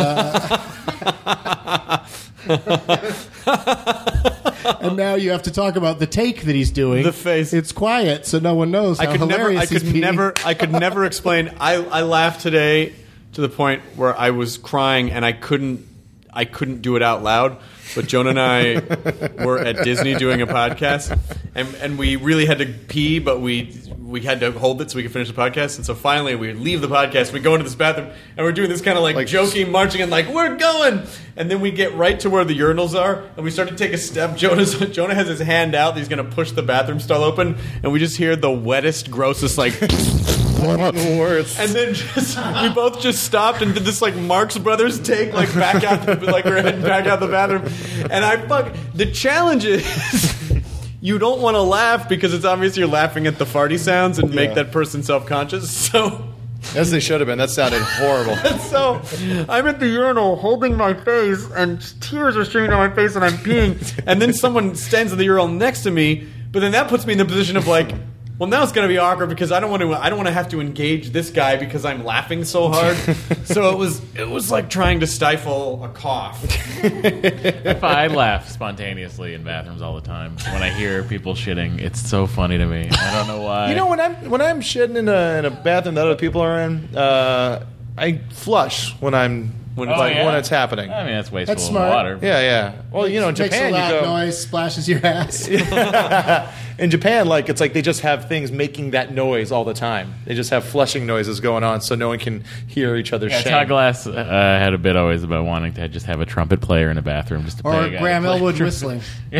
and now you have to talk about the take that he's doing. The face. It's quiet, so no one knows how hilarious he's being. I could never explain. I laughed today to the point where I was crying and I couldn't do it out loud. But Jonah and I were at Disney doing a podcast, and we really had to pee, but we had to hold it so we could finish the podcast. And so finally, we leave the podcast, we go into this bathroom, and we're doing this kind of like joking, marching, and like, we're going! And then we get right to where the urinals are, and we start to take a step. Jonah has his hand out, he's going to push the bathroom stall open, and we just hear the wettest, grossest, like... Worse. And then we both just stopped and did this like Marx Brothers take, like back out, like we're heading back out the bathroom. And the challenge is you don't want to laugh because it's obvious you're laughing at the farty sounds and make that person self-conscious. So As they should have been. That sounded horrible. so I'm at the urinal holding my face and tears are streaming down my face and I'm peeing. And then someone stands at the urinal next to me, but then that puts me in the position of like, well, now it's going to be awkward because I don't want to have to engage this guy because I'm laughing so hard. So it was like trying to stifle a cough. I laugh spontaneously in bathrooms all the time when I hear people shitting. It's so funny to me. I don't know why. You know, when I'm shitting in a bathroom that other people are in, I flush when it's happening. I mean, that's wasteful That's of smart. water. Yeah. Well, you know, in Makes Japan, a loud you go. noise, splashes your ass. In Japan, it's like they just have things making that noise all the time. They just have flushing noises going on, so no one can hear each other's Yeah, shame. Todd Glass had a bit always about wanting to just have a trumpet player in a bathroom just to play Or a guy Graham to play. Elwood whistling.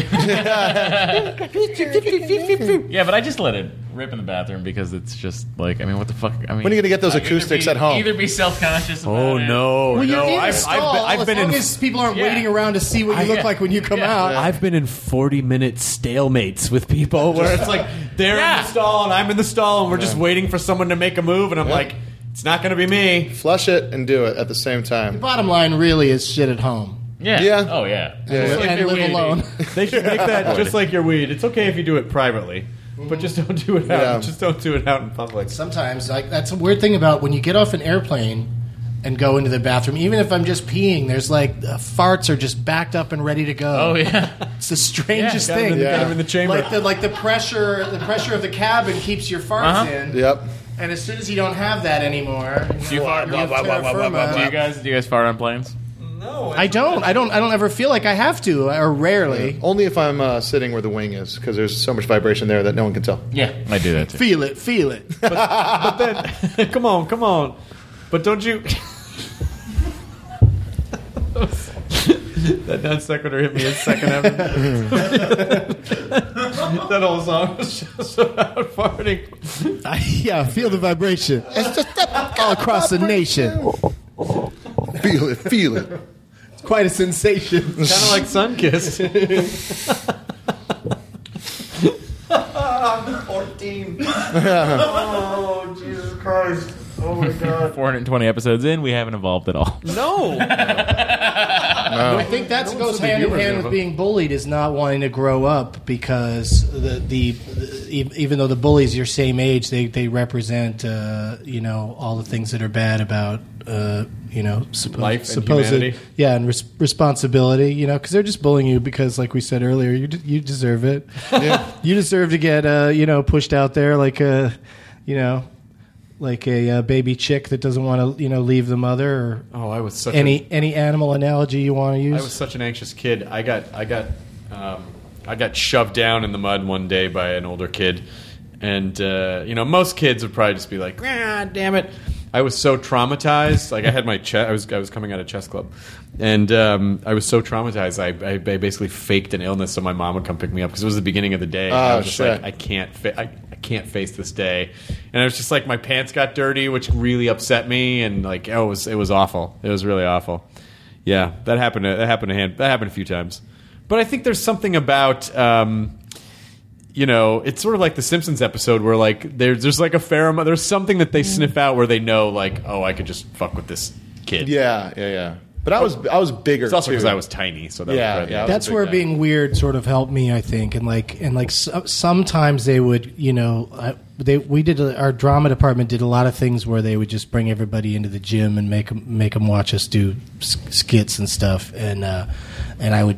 Yeah, but I just let it rip in the bathroom because it's just like, I mean, what the fuck? I mean, When are you going to get those acoustics at home? Either be self-conscious about Oh it. no! Well, you're no, in the stall. I've been as long in. as people aren't waiting around to see what you look like when you come out. I've been in 40-minute stalemates with people where it's like they're in the stall and I'm in the stall and we're just waiting for someone to make a move and I'm like, it's not going to be me. Flush it and do it at the same time. Bottom line really is shit at home. Yeah. Yeah. Oh, yeah. And live alone. They should make that just like your weed. It's okay if you do it privately, but just don't do it out. Yeah. Just don't do it out in public. Sometimes, that's a weird thing about when you get off an airplane and go into the bathroom. Even if I'm just peeing, there's like farts are just backed up and ready to go. Oh yeah. It's the strangest got 'em thing. in the- got 'em in the chamber. Like the pressure of the cabin keeps your farts in. Yep. And as soon as you don't have that anymore, Do you fart? Do you guys fart on planes? I don't ever feel like I have to, or rarely. Only if I'm sitting where the wing is, because there's so much vibration there that no one can tell. Yeah, I do that too. Feel it. But then, come on. But don't you? That non sequitur hit me a second after. That whole song was just about farting. Yeah, feel the vibration. It's just all across the nation. Feel it. It's quite a sensation. Kind of like Sunkissed. 14. Oh, Jesus Christ. Oh, my God. 420 episodes in, we haven't evolved at all. No. I think that goes hand in hand with being bullied is not wanting to grow up because even though the bullies your same age, they represent all the things that are bad about Life and humanity. Yeah, and responsibility. Because they're just bullying you because, like we said earlier, you deserve it. Yeah, you deserve to get pushed out there like a baby chick that doesn't want to, leave the mother, or I was such any animal analogy you want to use. I was such an anxious kid. I got shoved down in the mud one day by an older kid, and most kids would probably just be like, "Ah, damn it." I was so traumatized. Like I had my chest. I was coming out of chess club, and I was so traumatized. I basically faked an illness so my mom would come pick me up because it was the beginning of the day. I was just like, I can't face this day, and it was just like my pants got dirty, which really upset me, and like it was awful. It was really awful. Yeah, that happened a few times, but I think there's something about. It's sort of like the Simpsons episode where like there's like a fair amount. There's something that they sniff out where they know like, oh, I could just fuck with this kid. Yeah. But I was bigger. It's also too. because I was tiny. So that Yeah, was yeah. That's where being weird sort of helped me, I think, and sometimes they would, our drama department did a lot of things where they would just bring everybody into the gym and make them watch us do skits and stuff, and I would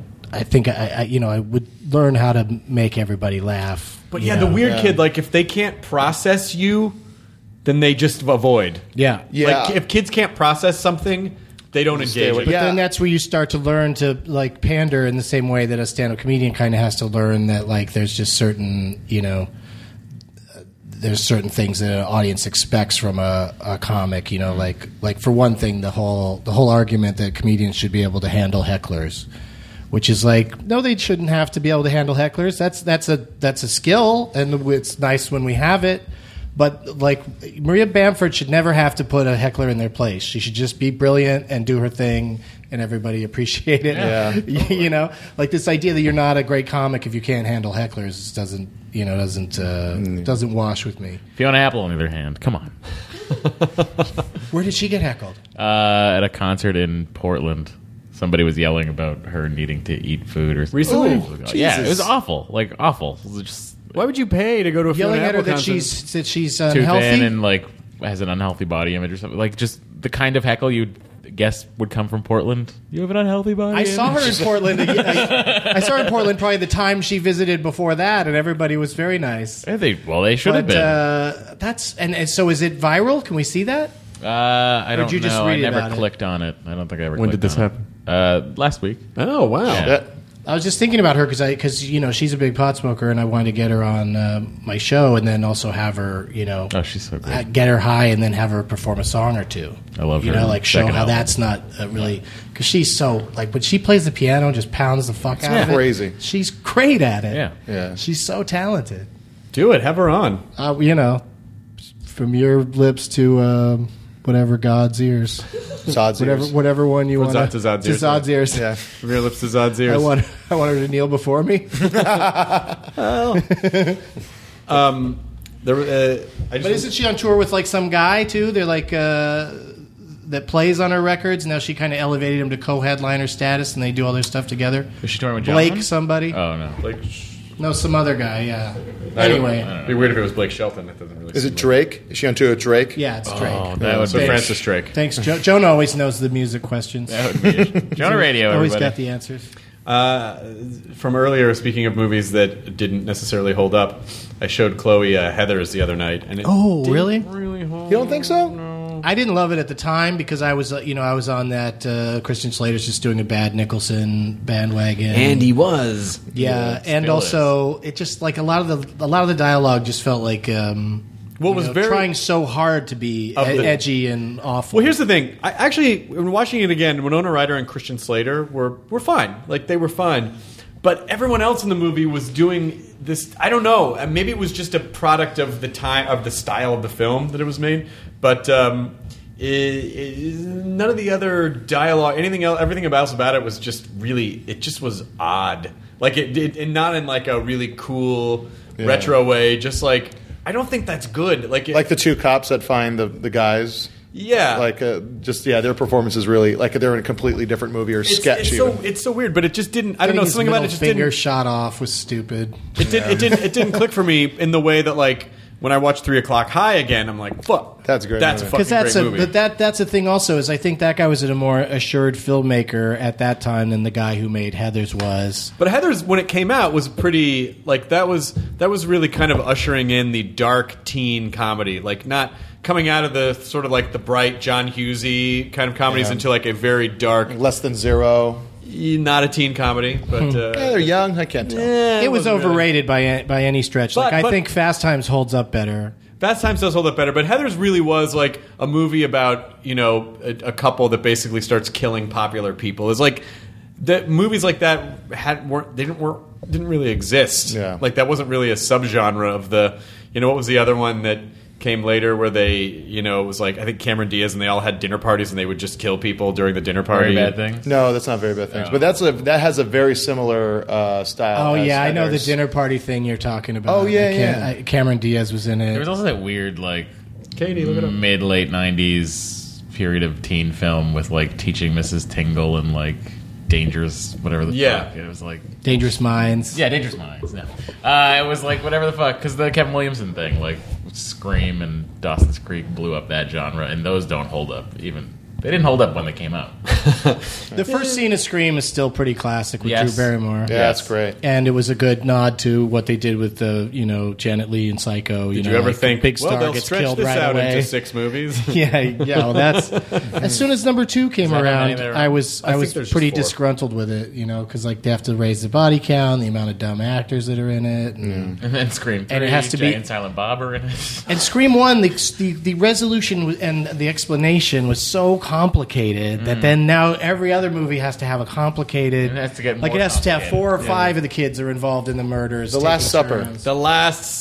learn how to make everybody laugh. But the weird kid, like if they can't process you, then they just avoid. Yeah. Like if kids can't process something, they don't engage. But then that's where you start to learn to like pander in the same way that a stand-up comedian kind of has to learn that like there's just certain there's certain things that an audience expects from a comic. Like for one thing, the whole argument that comedians should be able to handle hecklers. Which is like, no, they shouldn't have to be able to handle hecklers. That's a skill, and it's nice when we have it. But like Maria Bamford should never have to put a heckler in their place. She should just be brilliant and do her thing, and everybody appreciate it. Yeah. Like this idea that you're not a great comic if you can't handle hecklers doesn't wash with me. Fiona Apple, on the other hand, come on. Where did she get heckled? At a concert in Portland. Somebody was yelling about her needing to eat food or something. Recently? Yeah, it was awful. Like awful. It was just Why would you pay to go to a Yelling Fiona at her Apple that concert? she's too unhealthy. thin and like has an unhealthy body image or something. Like just the kind of heckle you'd guess would come from Portland. You have an unhealthy body. I saw her in Portland. I saw her in Portland probably the time she visited before that, and everybody was very nice. Yeah, they should have been. That's and so is it viral? Can we see that? I don't you just know. read I never about it? clicked on it. I don't think I ever. When did clicked this on it. Last week. Oh wow! Yeah. I was just thinking about her because she's a big pot smoker, and I wanted to get her on my show, and then also have her Oh, she's so great. get her high, and then have her perform a song or two. I love her like show second how album. that's not really because she's so like when she plays the piano and just pounds the fuck out of it. crazy. She's great at it. Yeah. She's so talented. Do it. Have her on. From your lips to whatever God's ears. Zod's ears. Whatever one you want to Zod's ears. Zod's ears. Yeah. From your lips to Zod's ears. I want her to kneel before me. But isn't she on tour with like some guy too? They're like that plays on her records. Now she kind of elevated him to co-headliner status, and they do all their stuff together. Is she touring with John? Blake somebody. Oh no. like No, some other guy. Yeah. I don't- Anyway, It'd be weird if it was Blake Shelton. That doesn't really. Is seem it Drake? Is she onto a Drake? yeah, it's Drake. Oh, that would So be Francis Drake. Thanks, Jonah always knows the music questions. that would be it. Jonah Radio. Always Everybody. got the answers. From earlier, speaking of movies that didn't necessarily hold up, I showed Chloe Heathers the other night, and it Oh, really? really hold. You don't think so? I didn't love it at the time because I was, I was on that Christian Slater's just doing a bad Nicholson bandwagon, And he was. yeah, and still also it just like a lot of the dialogue just felt like What was very trying so hard to be Of the- edgy and awful. Well, here's the thing. I actually, when watching it again, Winona Ryder and Christian Slater were fine. Like, they were fine. But everyone else in the movie was doing this. I don't know. Maybe it was just a product of the time, of the style of the film that it was made. But none of the other dialogue, anything else, everything else about it was just really. It just was odd. Like and not in like a really cool retro way. Just like. I don't think that's good. Like Like the two cops that find the guys. yeah, Like their performance is really like they're in a completely different movie or sketch. It's so weird, but it just didn't. I don't know. Getting his Something about it middle just finger didn't. shot off was stupid. It didn't click for me in the way that like when I watched 3 O'Clock High again, I'm like, fuck, That's a great That's a movie. fucking great movie. But that's the thing also is I think that guy was a more assured filmmaker at that time than the guy who made Heathers was. But Heathers, when it came out, was pretty like that was really kind of ushering in the dark teen comedy, like not coming out of the sort of like the bright John Hughesy kind of comedies into like a very dark, Less Than Zero. not a teen comedy, but Yeah, they're young. I can't tell. It was wasn't really. overrated by any stretch. But- I but- think Fast Times holds up better. Fast Times does hold up better, but Heathers really was like a movie about a couple that basically starts killing popular people. It's like that movies like that didn't really exist. Yeah. Like that wasn't really a subgenre of the what was the other one that came later where they it was like I think Cameron Diaz and they all had dinner parties and they would just kill people during the dinner party. Very bad things. No, that's not Very Bad Things. But that has a very similar style. Oh as yeah, I know the Heathers. dinner party thing you're talking about. Oh, yeah. Cameron Diaz was in There it. was also that weird like Katie, look it up. mid late '90s period of teen film with like Teaching Mrs. Tingle and like Dangerous whatever the Yeah. fuck. It was like Dangerous Minds. yeah, Dangerous Minds. No, it was like whatever the fuck because the Kevin Williamson thing like Scream and Dawson's Creek blew up that genre and those don't hold up even. They didn't hold up when they came out. The first scene of Scream is still pretty classic with Yes. Drew Barrymore. Yeah, that's great. And it was a good nod to what they did with the, Janet Leigh and Psycho. Did you ever like the think big well star they'll gets stretch killed this right out away? into 6 movies? Yeah. Well, that's as soon as number 2 came that how many around, there are? I was think there's pretty just 4. disgruntled with it, because like they have to raise the body count, the amount of dumb actors that are in it, and And then Scream 3, And it has to be- Jay and Silent Bob are in it. And Scream 1, the resolution and the explanation was so complicated that then now every other movie has to have a complicated. It has to get like more it has to have complicated. 4 or 5 of the kids are involved in the murders. The Last taking Supper. turns. The Last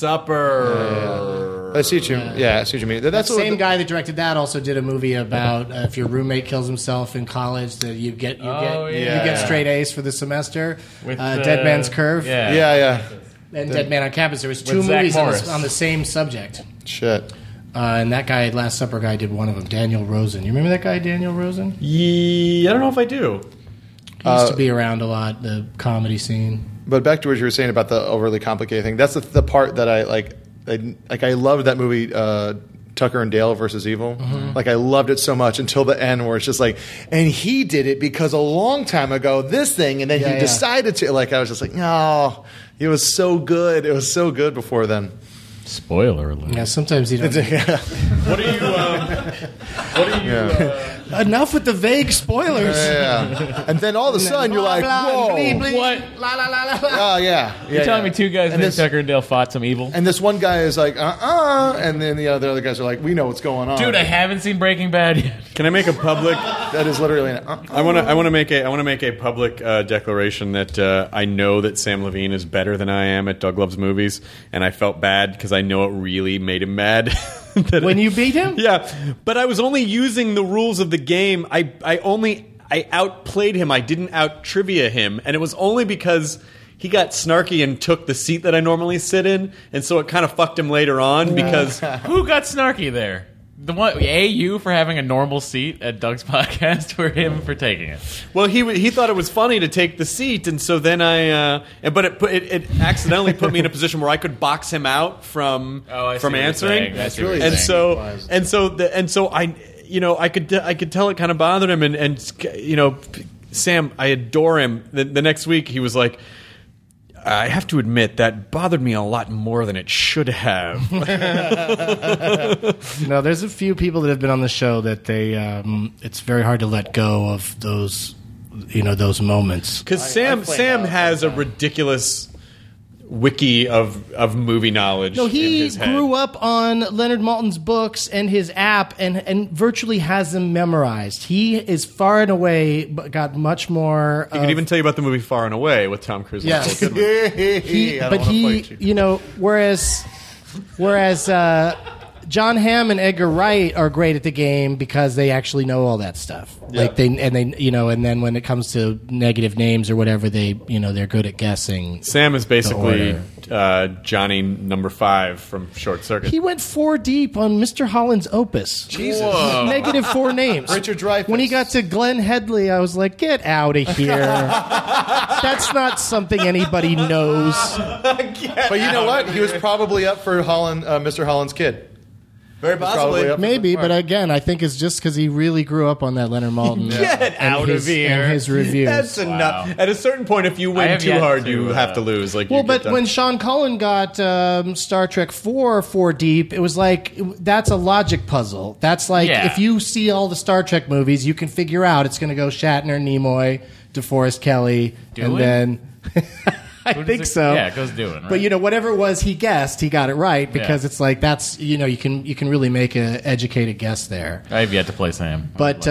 Supper. I see what you. Yeah, I see what you mean. That That's same what, guy that directed that also did a movie about if your roommate kills himself in college, that you get straight A's for the semester. With, Dead Man's Curve Yeah. Yeah. and Dead Man on Campus. There was 2 With Zach movies Morris. on the same subject. Shit. And that guy, Last Supper guy, did one of them. Daniel Rosen. You remember that guy, Daniel Rosen? Yeah, I don't know if I do. He used to be around a lot, the comedy scene. But back to what you were saying about the overly complicated thing. That's the part that I like. I loved that movie, Tucker and Dale versus Evil. Like I loved it so much until the end, where it's just like, and he did it because a long time ago this thing, and then he decided to. Like I was just like, no, it was so good. It was so good before then. Spoiler alert. Yeah, sometimes you don't. What are you? Enough with the vague spoilers. Yeah. And then all of a sudden you're like, whoa. What? La la la la. Oh yeah. You're telling me 2 guys And named this- Tucker and Dale fought some evil? And this one guy is like, and then the other guys are like, we know what's going on. Dude, I haven't seen Breaking Bad yet. Can I make a public? That is literally an I want to make a public declaration that I know that Sam Levine is better than I am at Doug Loves Movies, and I felt bad because I know it really made him mad. When you beat him? Yeah, but I was only using the rules of the game. I outplayed him. I didn't out trivia him, and it was only because he got snarky and took the seat that I normally sit in, and so it kind of fucked him later on because Who got snarky there? You for having a normal seat at Doug's podcast, or him for taking it? Well, he thought it was funny to take the seat, and so then but it accidentally put me in a position where I could box him out from answering. That's really and so I I could tell it kind of bothered him, and Sam, I adore him. The next week he was like, I have to admit that bothered me a lot more than it should have. No, there's a few people that have been on the show that it's very hard to let go of those moments. Because Sam has a ridiculous wiki of movie knowledge. No, in he his head. grew up on Leonard Maltin's books and his app, and virtually has them memorized. He is far and away got much more. He could even tell you about the movie Far and Away with Tom Cruise. Yes. And Nicole Kidman. Whereas John Hamm and Edgar Wright are great at the game because they actually know all that stuff. Yeah. And then when it comes to negative names or whatever, they're good at guessing. Sam is basically Johnny number 5 from Short Circuit. He went 4 deep on Mr. Holland's Opus. Jesus. Negative 4 names. Richard Dreyfuss. When he got to Glenn Headley, I was like, get out of here. That's not something anybody knows. But you know what? He was probably up for Mr. Holland's Kid. Very possibly. Maybe, but again, I think it's just because he really grew up on that Leonard Maltin. Get out of here. And his reviews. That's enough. At a certain point, if you win too hard, you have to lose. But when Sean Cullen got Star Trek 4 deep, it was like, that's a logic puzzle. That's like, if you see all the Star Trek movies, you can figure out it's going to go Shatner, Nimoy, DeForest Kelly, then... I think so. Yeah, it goes doing. Right? But whatever it was he guessed, he got it right because it's like that's you can really make an educated guess there. I have yet to play Sam. But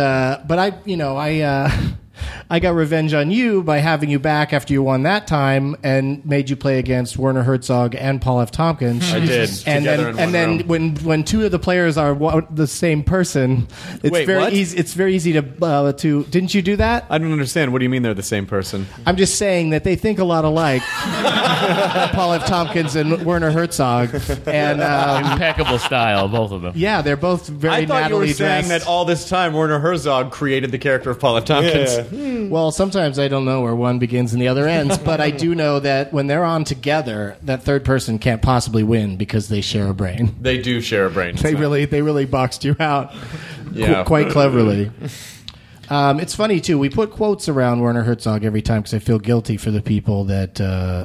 I got revenge on you by having you back after you won that time and made you play against Werner Herzog and Paul F. Tompkins. I did. And then when two of the players are the same person, it's very easy. It's very easy to. Didn't you do that? I don't understand. What do you mean they're the same person? I'm just saying that they think a lot alike. Paul F. Tompkins and Werner Herzog, and impeccable style, both of them. Yeah, they're both very. I thought you were Natalie saying dressed. that all this time Werner Herzog created the character of Paul F. Tompkins. Well, sometimes I don't know where one begins and the other ends, but I do know that when they're on together, that third person can't possibly win because they share a brain. They do share a brain. They really boxed you out quite cleverly. It's funny, too. We put quotes around Werner Herzog every time because I feel guilty for the people that,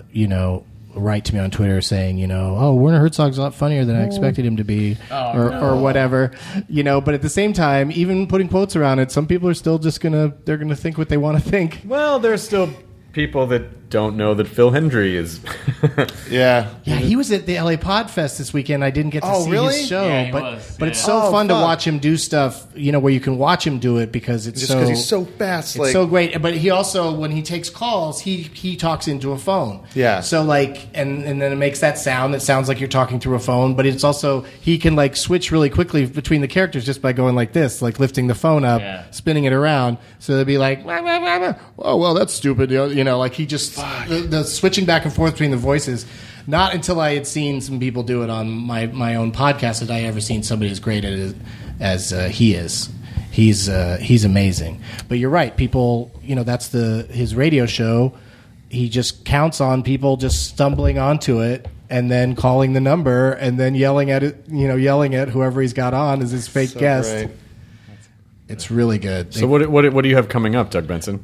write to me on Twitter saying, Werner Herzog's a lot funnier than I expected him to be, or whatever, But at the same time, even putting quotes around it, some people are still just they're gonna think what they want to think. Well, there's still people that don't know that Phil Hendry is. Yeah, he was at the LA Podfest this weekend. I didn't get to see his show, Yeah, he but was. it's so fun to watch him do stuff, where you can watch him do it because it's just because he's so fast. It's so great. But he also, when he takes calls, he talks into a phone. Yeah. So and then it makes that sound that sounds like you're talking through a phone, but it's also, he can switch really quickly between the characters just by going like this, like lifting the phone up, spinning it around. So they'll be like, wah, wah, wah, wah. Oh, well, that's stupid. Like he just, the switching back and forth between the voices. Not until I had seen some people do it on my own podcast had I ever seen somebody as great at it as he is. He's amazing. But you're right. People, that's his radio show. He just counts on people just stumbling onto it and then calling the number and then yelling at it, yelling at whoever he's got on as his fake guest. Great. It's really good. So what do you have coming up, Doug Benson?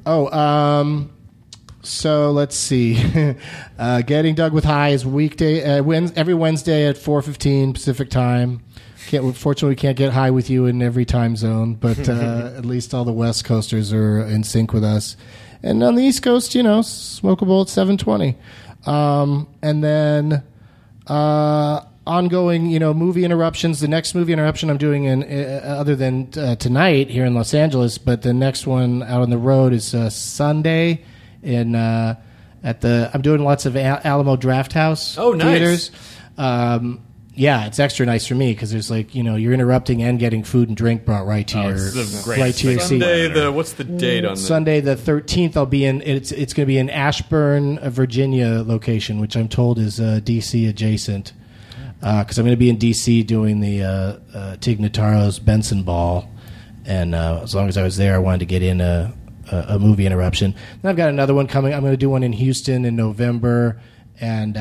So let's see. Getting Doug with High is weekday, every Wednesday at 4:15 Pacific time. Fortunately, we can't get high with you in every time zone, but at least all the West Coasters are in sync with us. And on the East Coast, smokable at 7:20. And then ongoing, movie interruptions. The next movie interruption I'm doing other than tonight here in Los Angeles, but the next one out on the road is Sunday. I'm doing lots of Alamo Drafthouse theaters. It's extra nice for me because there's you're interrupting and getting food and drink brought right to your seat. Sunday, what's the date on Sunday the 13th? I'll be in. It's going to be in Ashburn, Virginia location, which I'm told is DC adjacent. because I'm going to be in D.C. doing the Tig Notaro's Benson Ball, and as long as I was there, I wanted to get in a movie interruption. Then I've got another one coming. I'm going to do one in Houston in November, and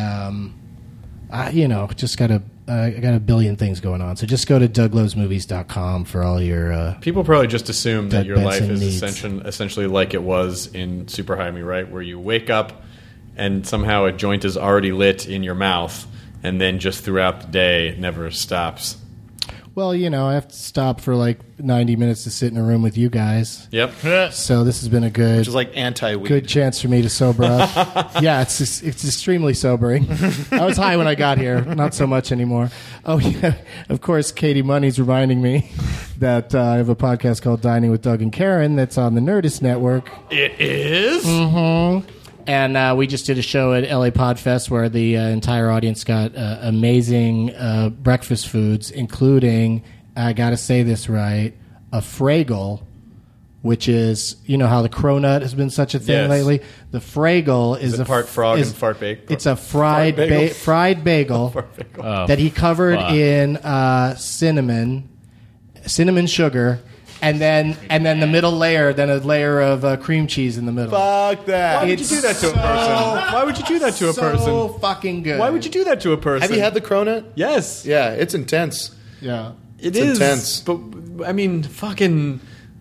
just got I got a billion things going on. So just go to DougLovesMovies.com for all your. People probably just assume that your life Benson is needs. essentially like it was in Super High Me, right? Where you wake up and somehow a joint is already lit in your mouth, and then just throughout the day it never stops. Well, I have to stop for like 90 minutes to sit in a room with you guys. Yep. So this has been a good. Which is like anti-weed. Good chance for me to sober up. Yeah, it's extremely sobering. I was high when I got here, not so much anymore. Oh yeah, of course, Katie Money's reminding me that I have a podcast called Dining with Doug and Karen that's on the Nerdist Network. It is? Mm-hmm. And we just did a show at LA Podfest where the entire audience got amazing breakfast foods, including, I got to say this right, a Fraggle, which is, how the cronut has been such a thing Yes. lately. The Fraggle is it part frog and fart bake? It's a fried bagel, that he covered in cinnamon sugar. And then the middle layer, then a layer of cream cheese in the middle. Fuck that. Why would you do that to a person? Why would you do that to a person? So fucking good. Why would you do that to a person? Have you had the cronut? Yes. Yeah, it's intense. Yeah. It It's is intense. But I mean, fucking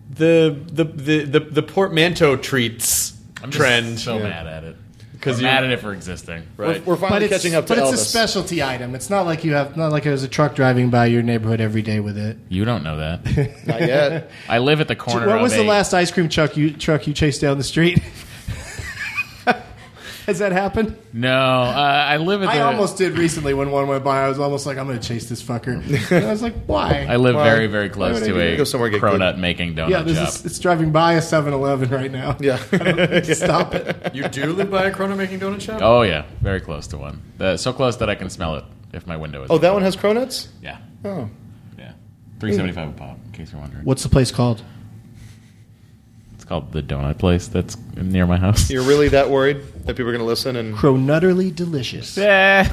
the portmanteau treats trend. So mad at it. Because I'm mad at it for existing. Right. We're finally catching up to But Elvis. it's a specialty item. It's not like there's a truck driving by your neighborhood every day with it. You don't know that. Not yet. I live at the corner What of was the a- last ice cream truck you chased down the street? Has that happened? No, I live at the... I almost did recently when one went by. I was almost like, I'm going to chase this fucker. And I was like, why? I live Why? very, very close would I to do that? a Go somewhere, get good. cronut making donut Yeah, shop. it's driving by a 7-Eleven right now. Yeah. I don't need to stop it. You do live by a Chrono making donut shop? Oh yeah, very close to one. So close that I can smell it if my window is. Oh, that open. one has cronuts? Yeah, Oh. yeah. $3.75 a pop. In case you're wondering, What's the place called? it's called the Donut Place. That's near my house. You're really that worried that people are going to listen? And Cronutterly Delicious. I'm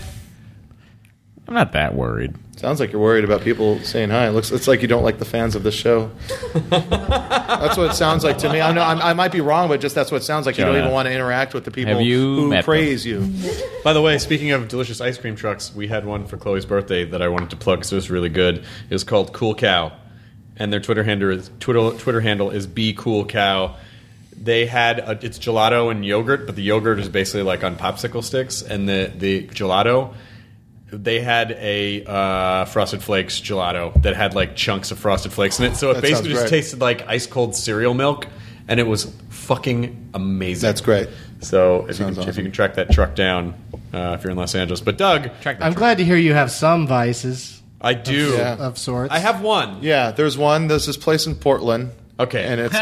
not that worried. sounds like you're worried about people saying hi. It's like you don't like the fans of this show. That's what it sounds like to me. I might be wrong, but just that's what it sounds like. You don't Jonah, even want to interact with the people have you who met praise you. By the way, speaking of delicious ice cream trucks, we had one for Chloe's birthday that I wanted to plug because it was really good. It was called Cool Cow, and their Twitter handle is Be Cool Cow. They had it's gelato and yogurt, but the yogurt is basically like on popsicle sticks, and the gelato. They had a Frosted Flakes gelato that had like chunks of Frosted Flakes in it, so it That basically sounds just great. tasted like ice cold cereal milk, and it was fucking amazing. That's great. So if you Sounds can awesome. track that truck down, if you're in Los Angeles, but Doug, I'm glad to hear you have some vices I do. Yeah. of sorts. I have one. Yeah, there's this place in Portland. Okay, And it's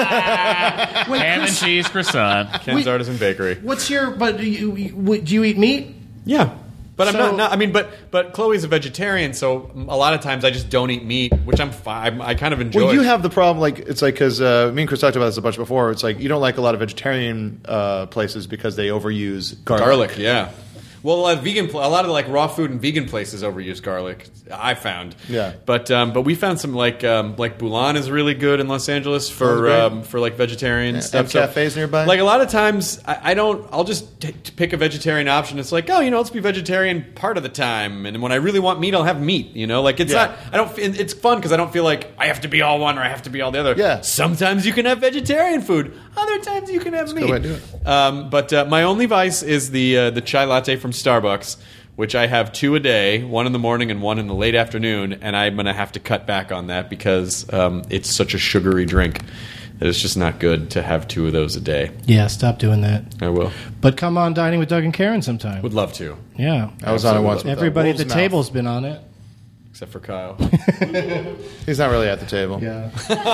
Ham and cheese croissant. Ken's Artisan Bakery. What's your? But do you eat meat? Yeah, but So- I'm not. I mean, but Chloe's a vegetarian, so a lot of times I just don't eat meat, which I'm fine. I kind of enjoy. well, you have the problem. Like it's like because me and Chris talked about this a bunch before. It's like you don't like a lot of vegetarian places because they overuse garlic. Yeah. Well, a lot of like raw food and vegan places overuse garlic. I found. Yeah. But we found some like Boulan is really good in Los Angeles Sounds for like vegetarian stuff. Have cafes nearby? Like a lot of times, I'll just pick a vegetarian option. It's like, let's be vegetarian part of the time, and when I really want meat, I'll have meat. Like it's Yeah. not. I don't. It's fun because I don't feel like I have to be all one or I have to be all the other. Yeah. Sometimes you can have vegetarian food. Other times you can have meat. go ahead and do it. But my only vice is the chai latte from Starbucks, which I have 2 a day, 1 in the morning and 1 in the late afternoon, and I'm going to have to cut back on that because it's such a sugary drink that it's just not good to have 2 of those a day. Yeah, stop doing that. I will. But come on, Dining with Doug and Karen sometime. Would love to, Yeah, I was on it once. With everybody at the Wolf's Mouth. table's been on it. except for Kyle. He's not really at the table. Yeah.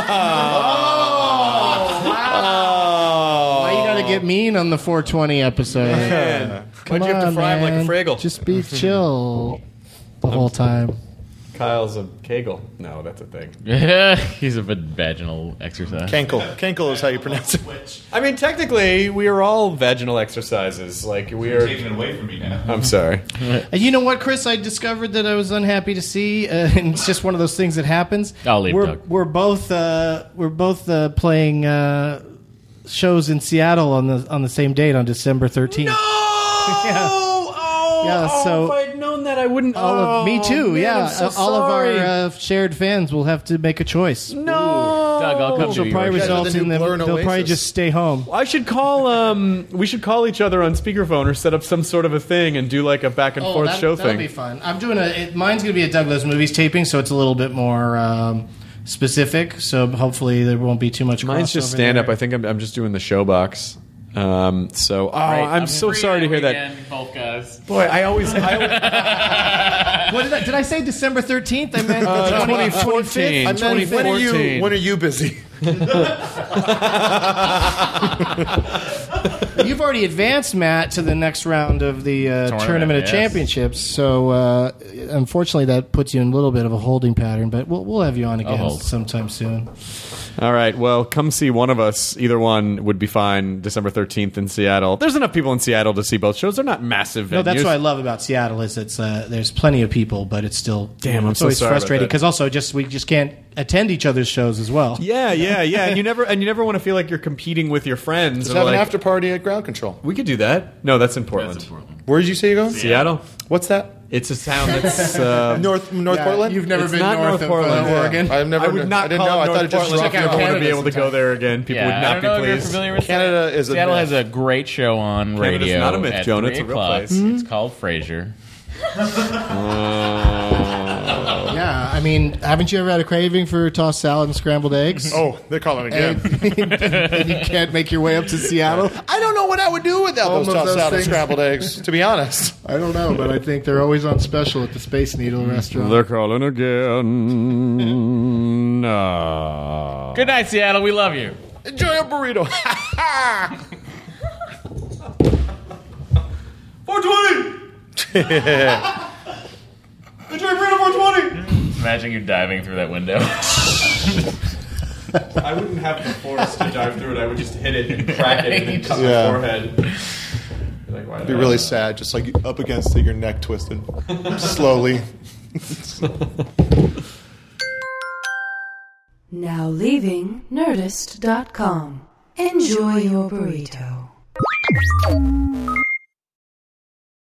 Oh, Why you gotta get mean on the 420 episode? man. Come Why'd you have to on, fry him like a man. Fraggle? Just be chill the whole time. Kyle's a Kegel. No, that's a thing. He's a vaginal exercise. Kenkel is how you pronounce it. I mean, technically, we are all vaginal exercises. Like we are. Taking it away from me now. I'm sorry. And you know what, Chris? I discovered that I was unhappy to see, and it's just one of those things that happens. I'll leave, Doug. We're both playing shows in Seattle on the same date on December 13th. No! Yeah, so if I'd known that, I wouldn't. me too. Man, yeah, I'm so all sorry. of our shared fans will have to make a choice. No, Doug, I'll come Which to will you. probably Yeah, result the new in them. Blur and They'll probably Oasis. just stay home. I should call. We should call each other on speakerphone or set up some sort of a thing and do like a back and forth show that'll thing. be fun. I'm doing mine's going to be a Doug Loves Movies taping, so it's a little bit more specific. So hopefully there won't be too much. Mine's just crossover stand up. there. I think I'm just doing the showbox. I'm so sorry to hear that. Both guys. Boy, I always What did I say? December 13th? I meant 2014. I meant, when are you busy? You've already advanced, Matt, to the next round of the Tournament of yes. Championships. So, unfortunately, that puts you in a little bit of a holding pattern. But we'll have you on again hold. sometime soon. All right, well, come see one of us. Either one would be fine. December 13th in Seattle. There's enough people in Seattle to see both shows. They're not massive venues. No, that's what I love about Seattle is it's there's plenty of people, but it's still Damn, I'm it's so always sorry about frustrating that. because also we just can't attend each other's shows as well. Yeah, and you never want to feel like you're competing with your friends. Just or have an like, after party at Ground Control. We could do that. No, that's in Portland. Where did you say you're going? Seattle. What's that? It's a town that's North Portland? You've never It's been not north North of Portland. Oregon. I've never. I would not I didn't call know. it I North thought it just Portland. dropped Check out you Canada. over To be able to go there again. People would I not don't know be if you're pleased. familiar with Canada that. is a Seattle myth. has a great show on Canada's radio. not a myth, at Jonah. 3 It's a real o'clock. place. It's called Frasier. Yeah, I mean, haven't you ever had a craving for tossed salad and scrambled eggs? Oh, they're calling again. And you can't make your way up to Seattle? I don't know what I would do without Home those of tossed those salad and things. scrambled eggs, to be honest. I don't know, but I think they're always on special at the Space Needle restaurant. They're calling again. Good night, Seattle. We love you. Enjoy a burrito. 420! Enjoy Freedom 420! Imagine you diving through that window. I wouldn't have the force to dive through it. I would just hit it and crack it and then cut Yeah. my forehead. Like, why It'd be really sad, just like up against it, your neck twisted. Slowly. Now leaving Nerdist.com. Enjoy your burrito.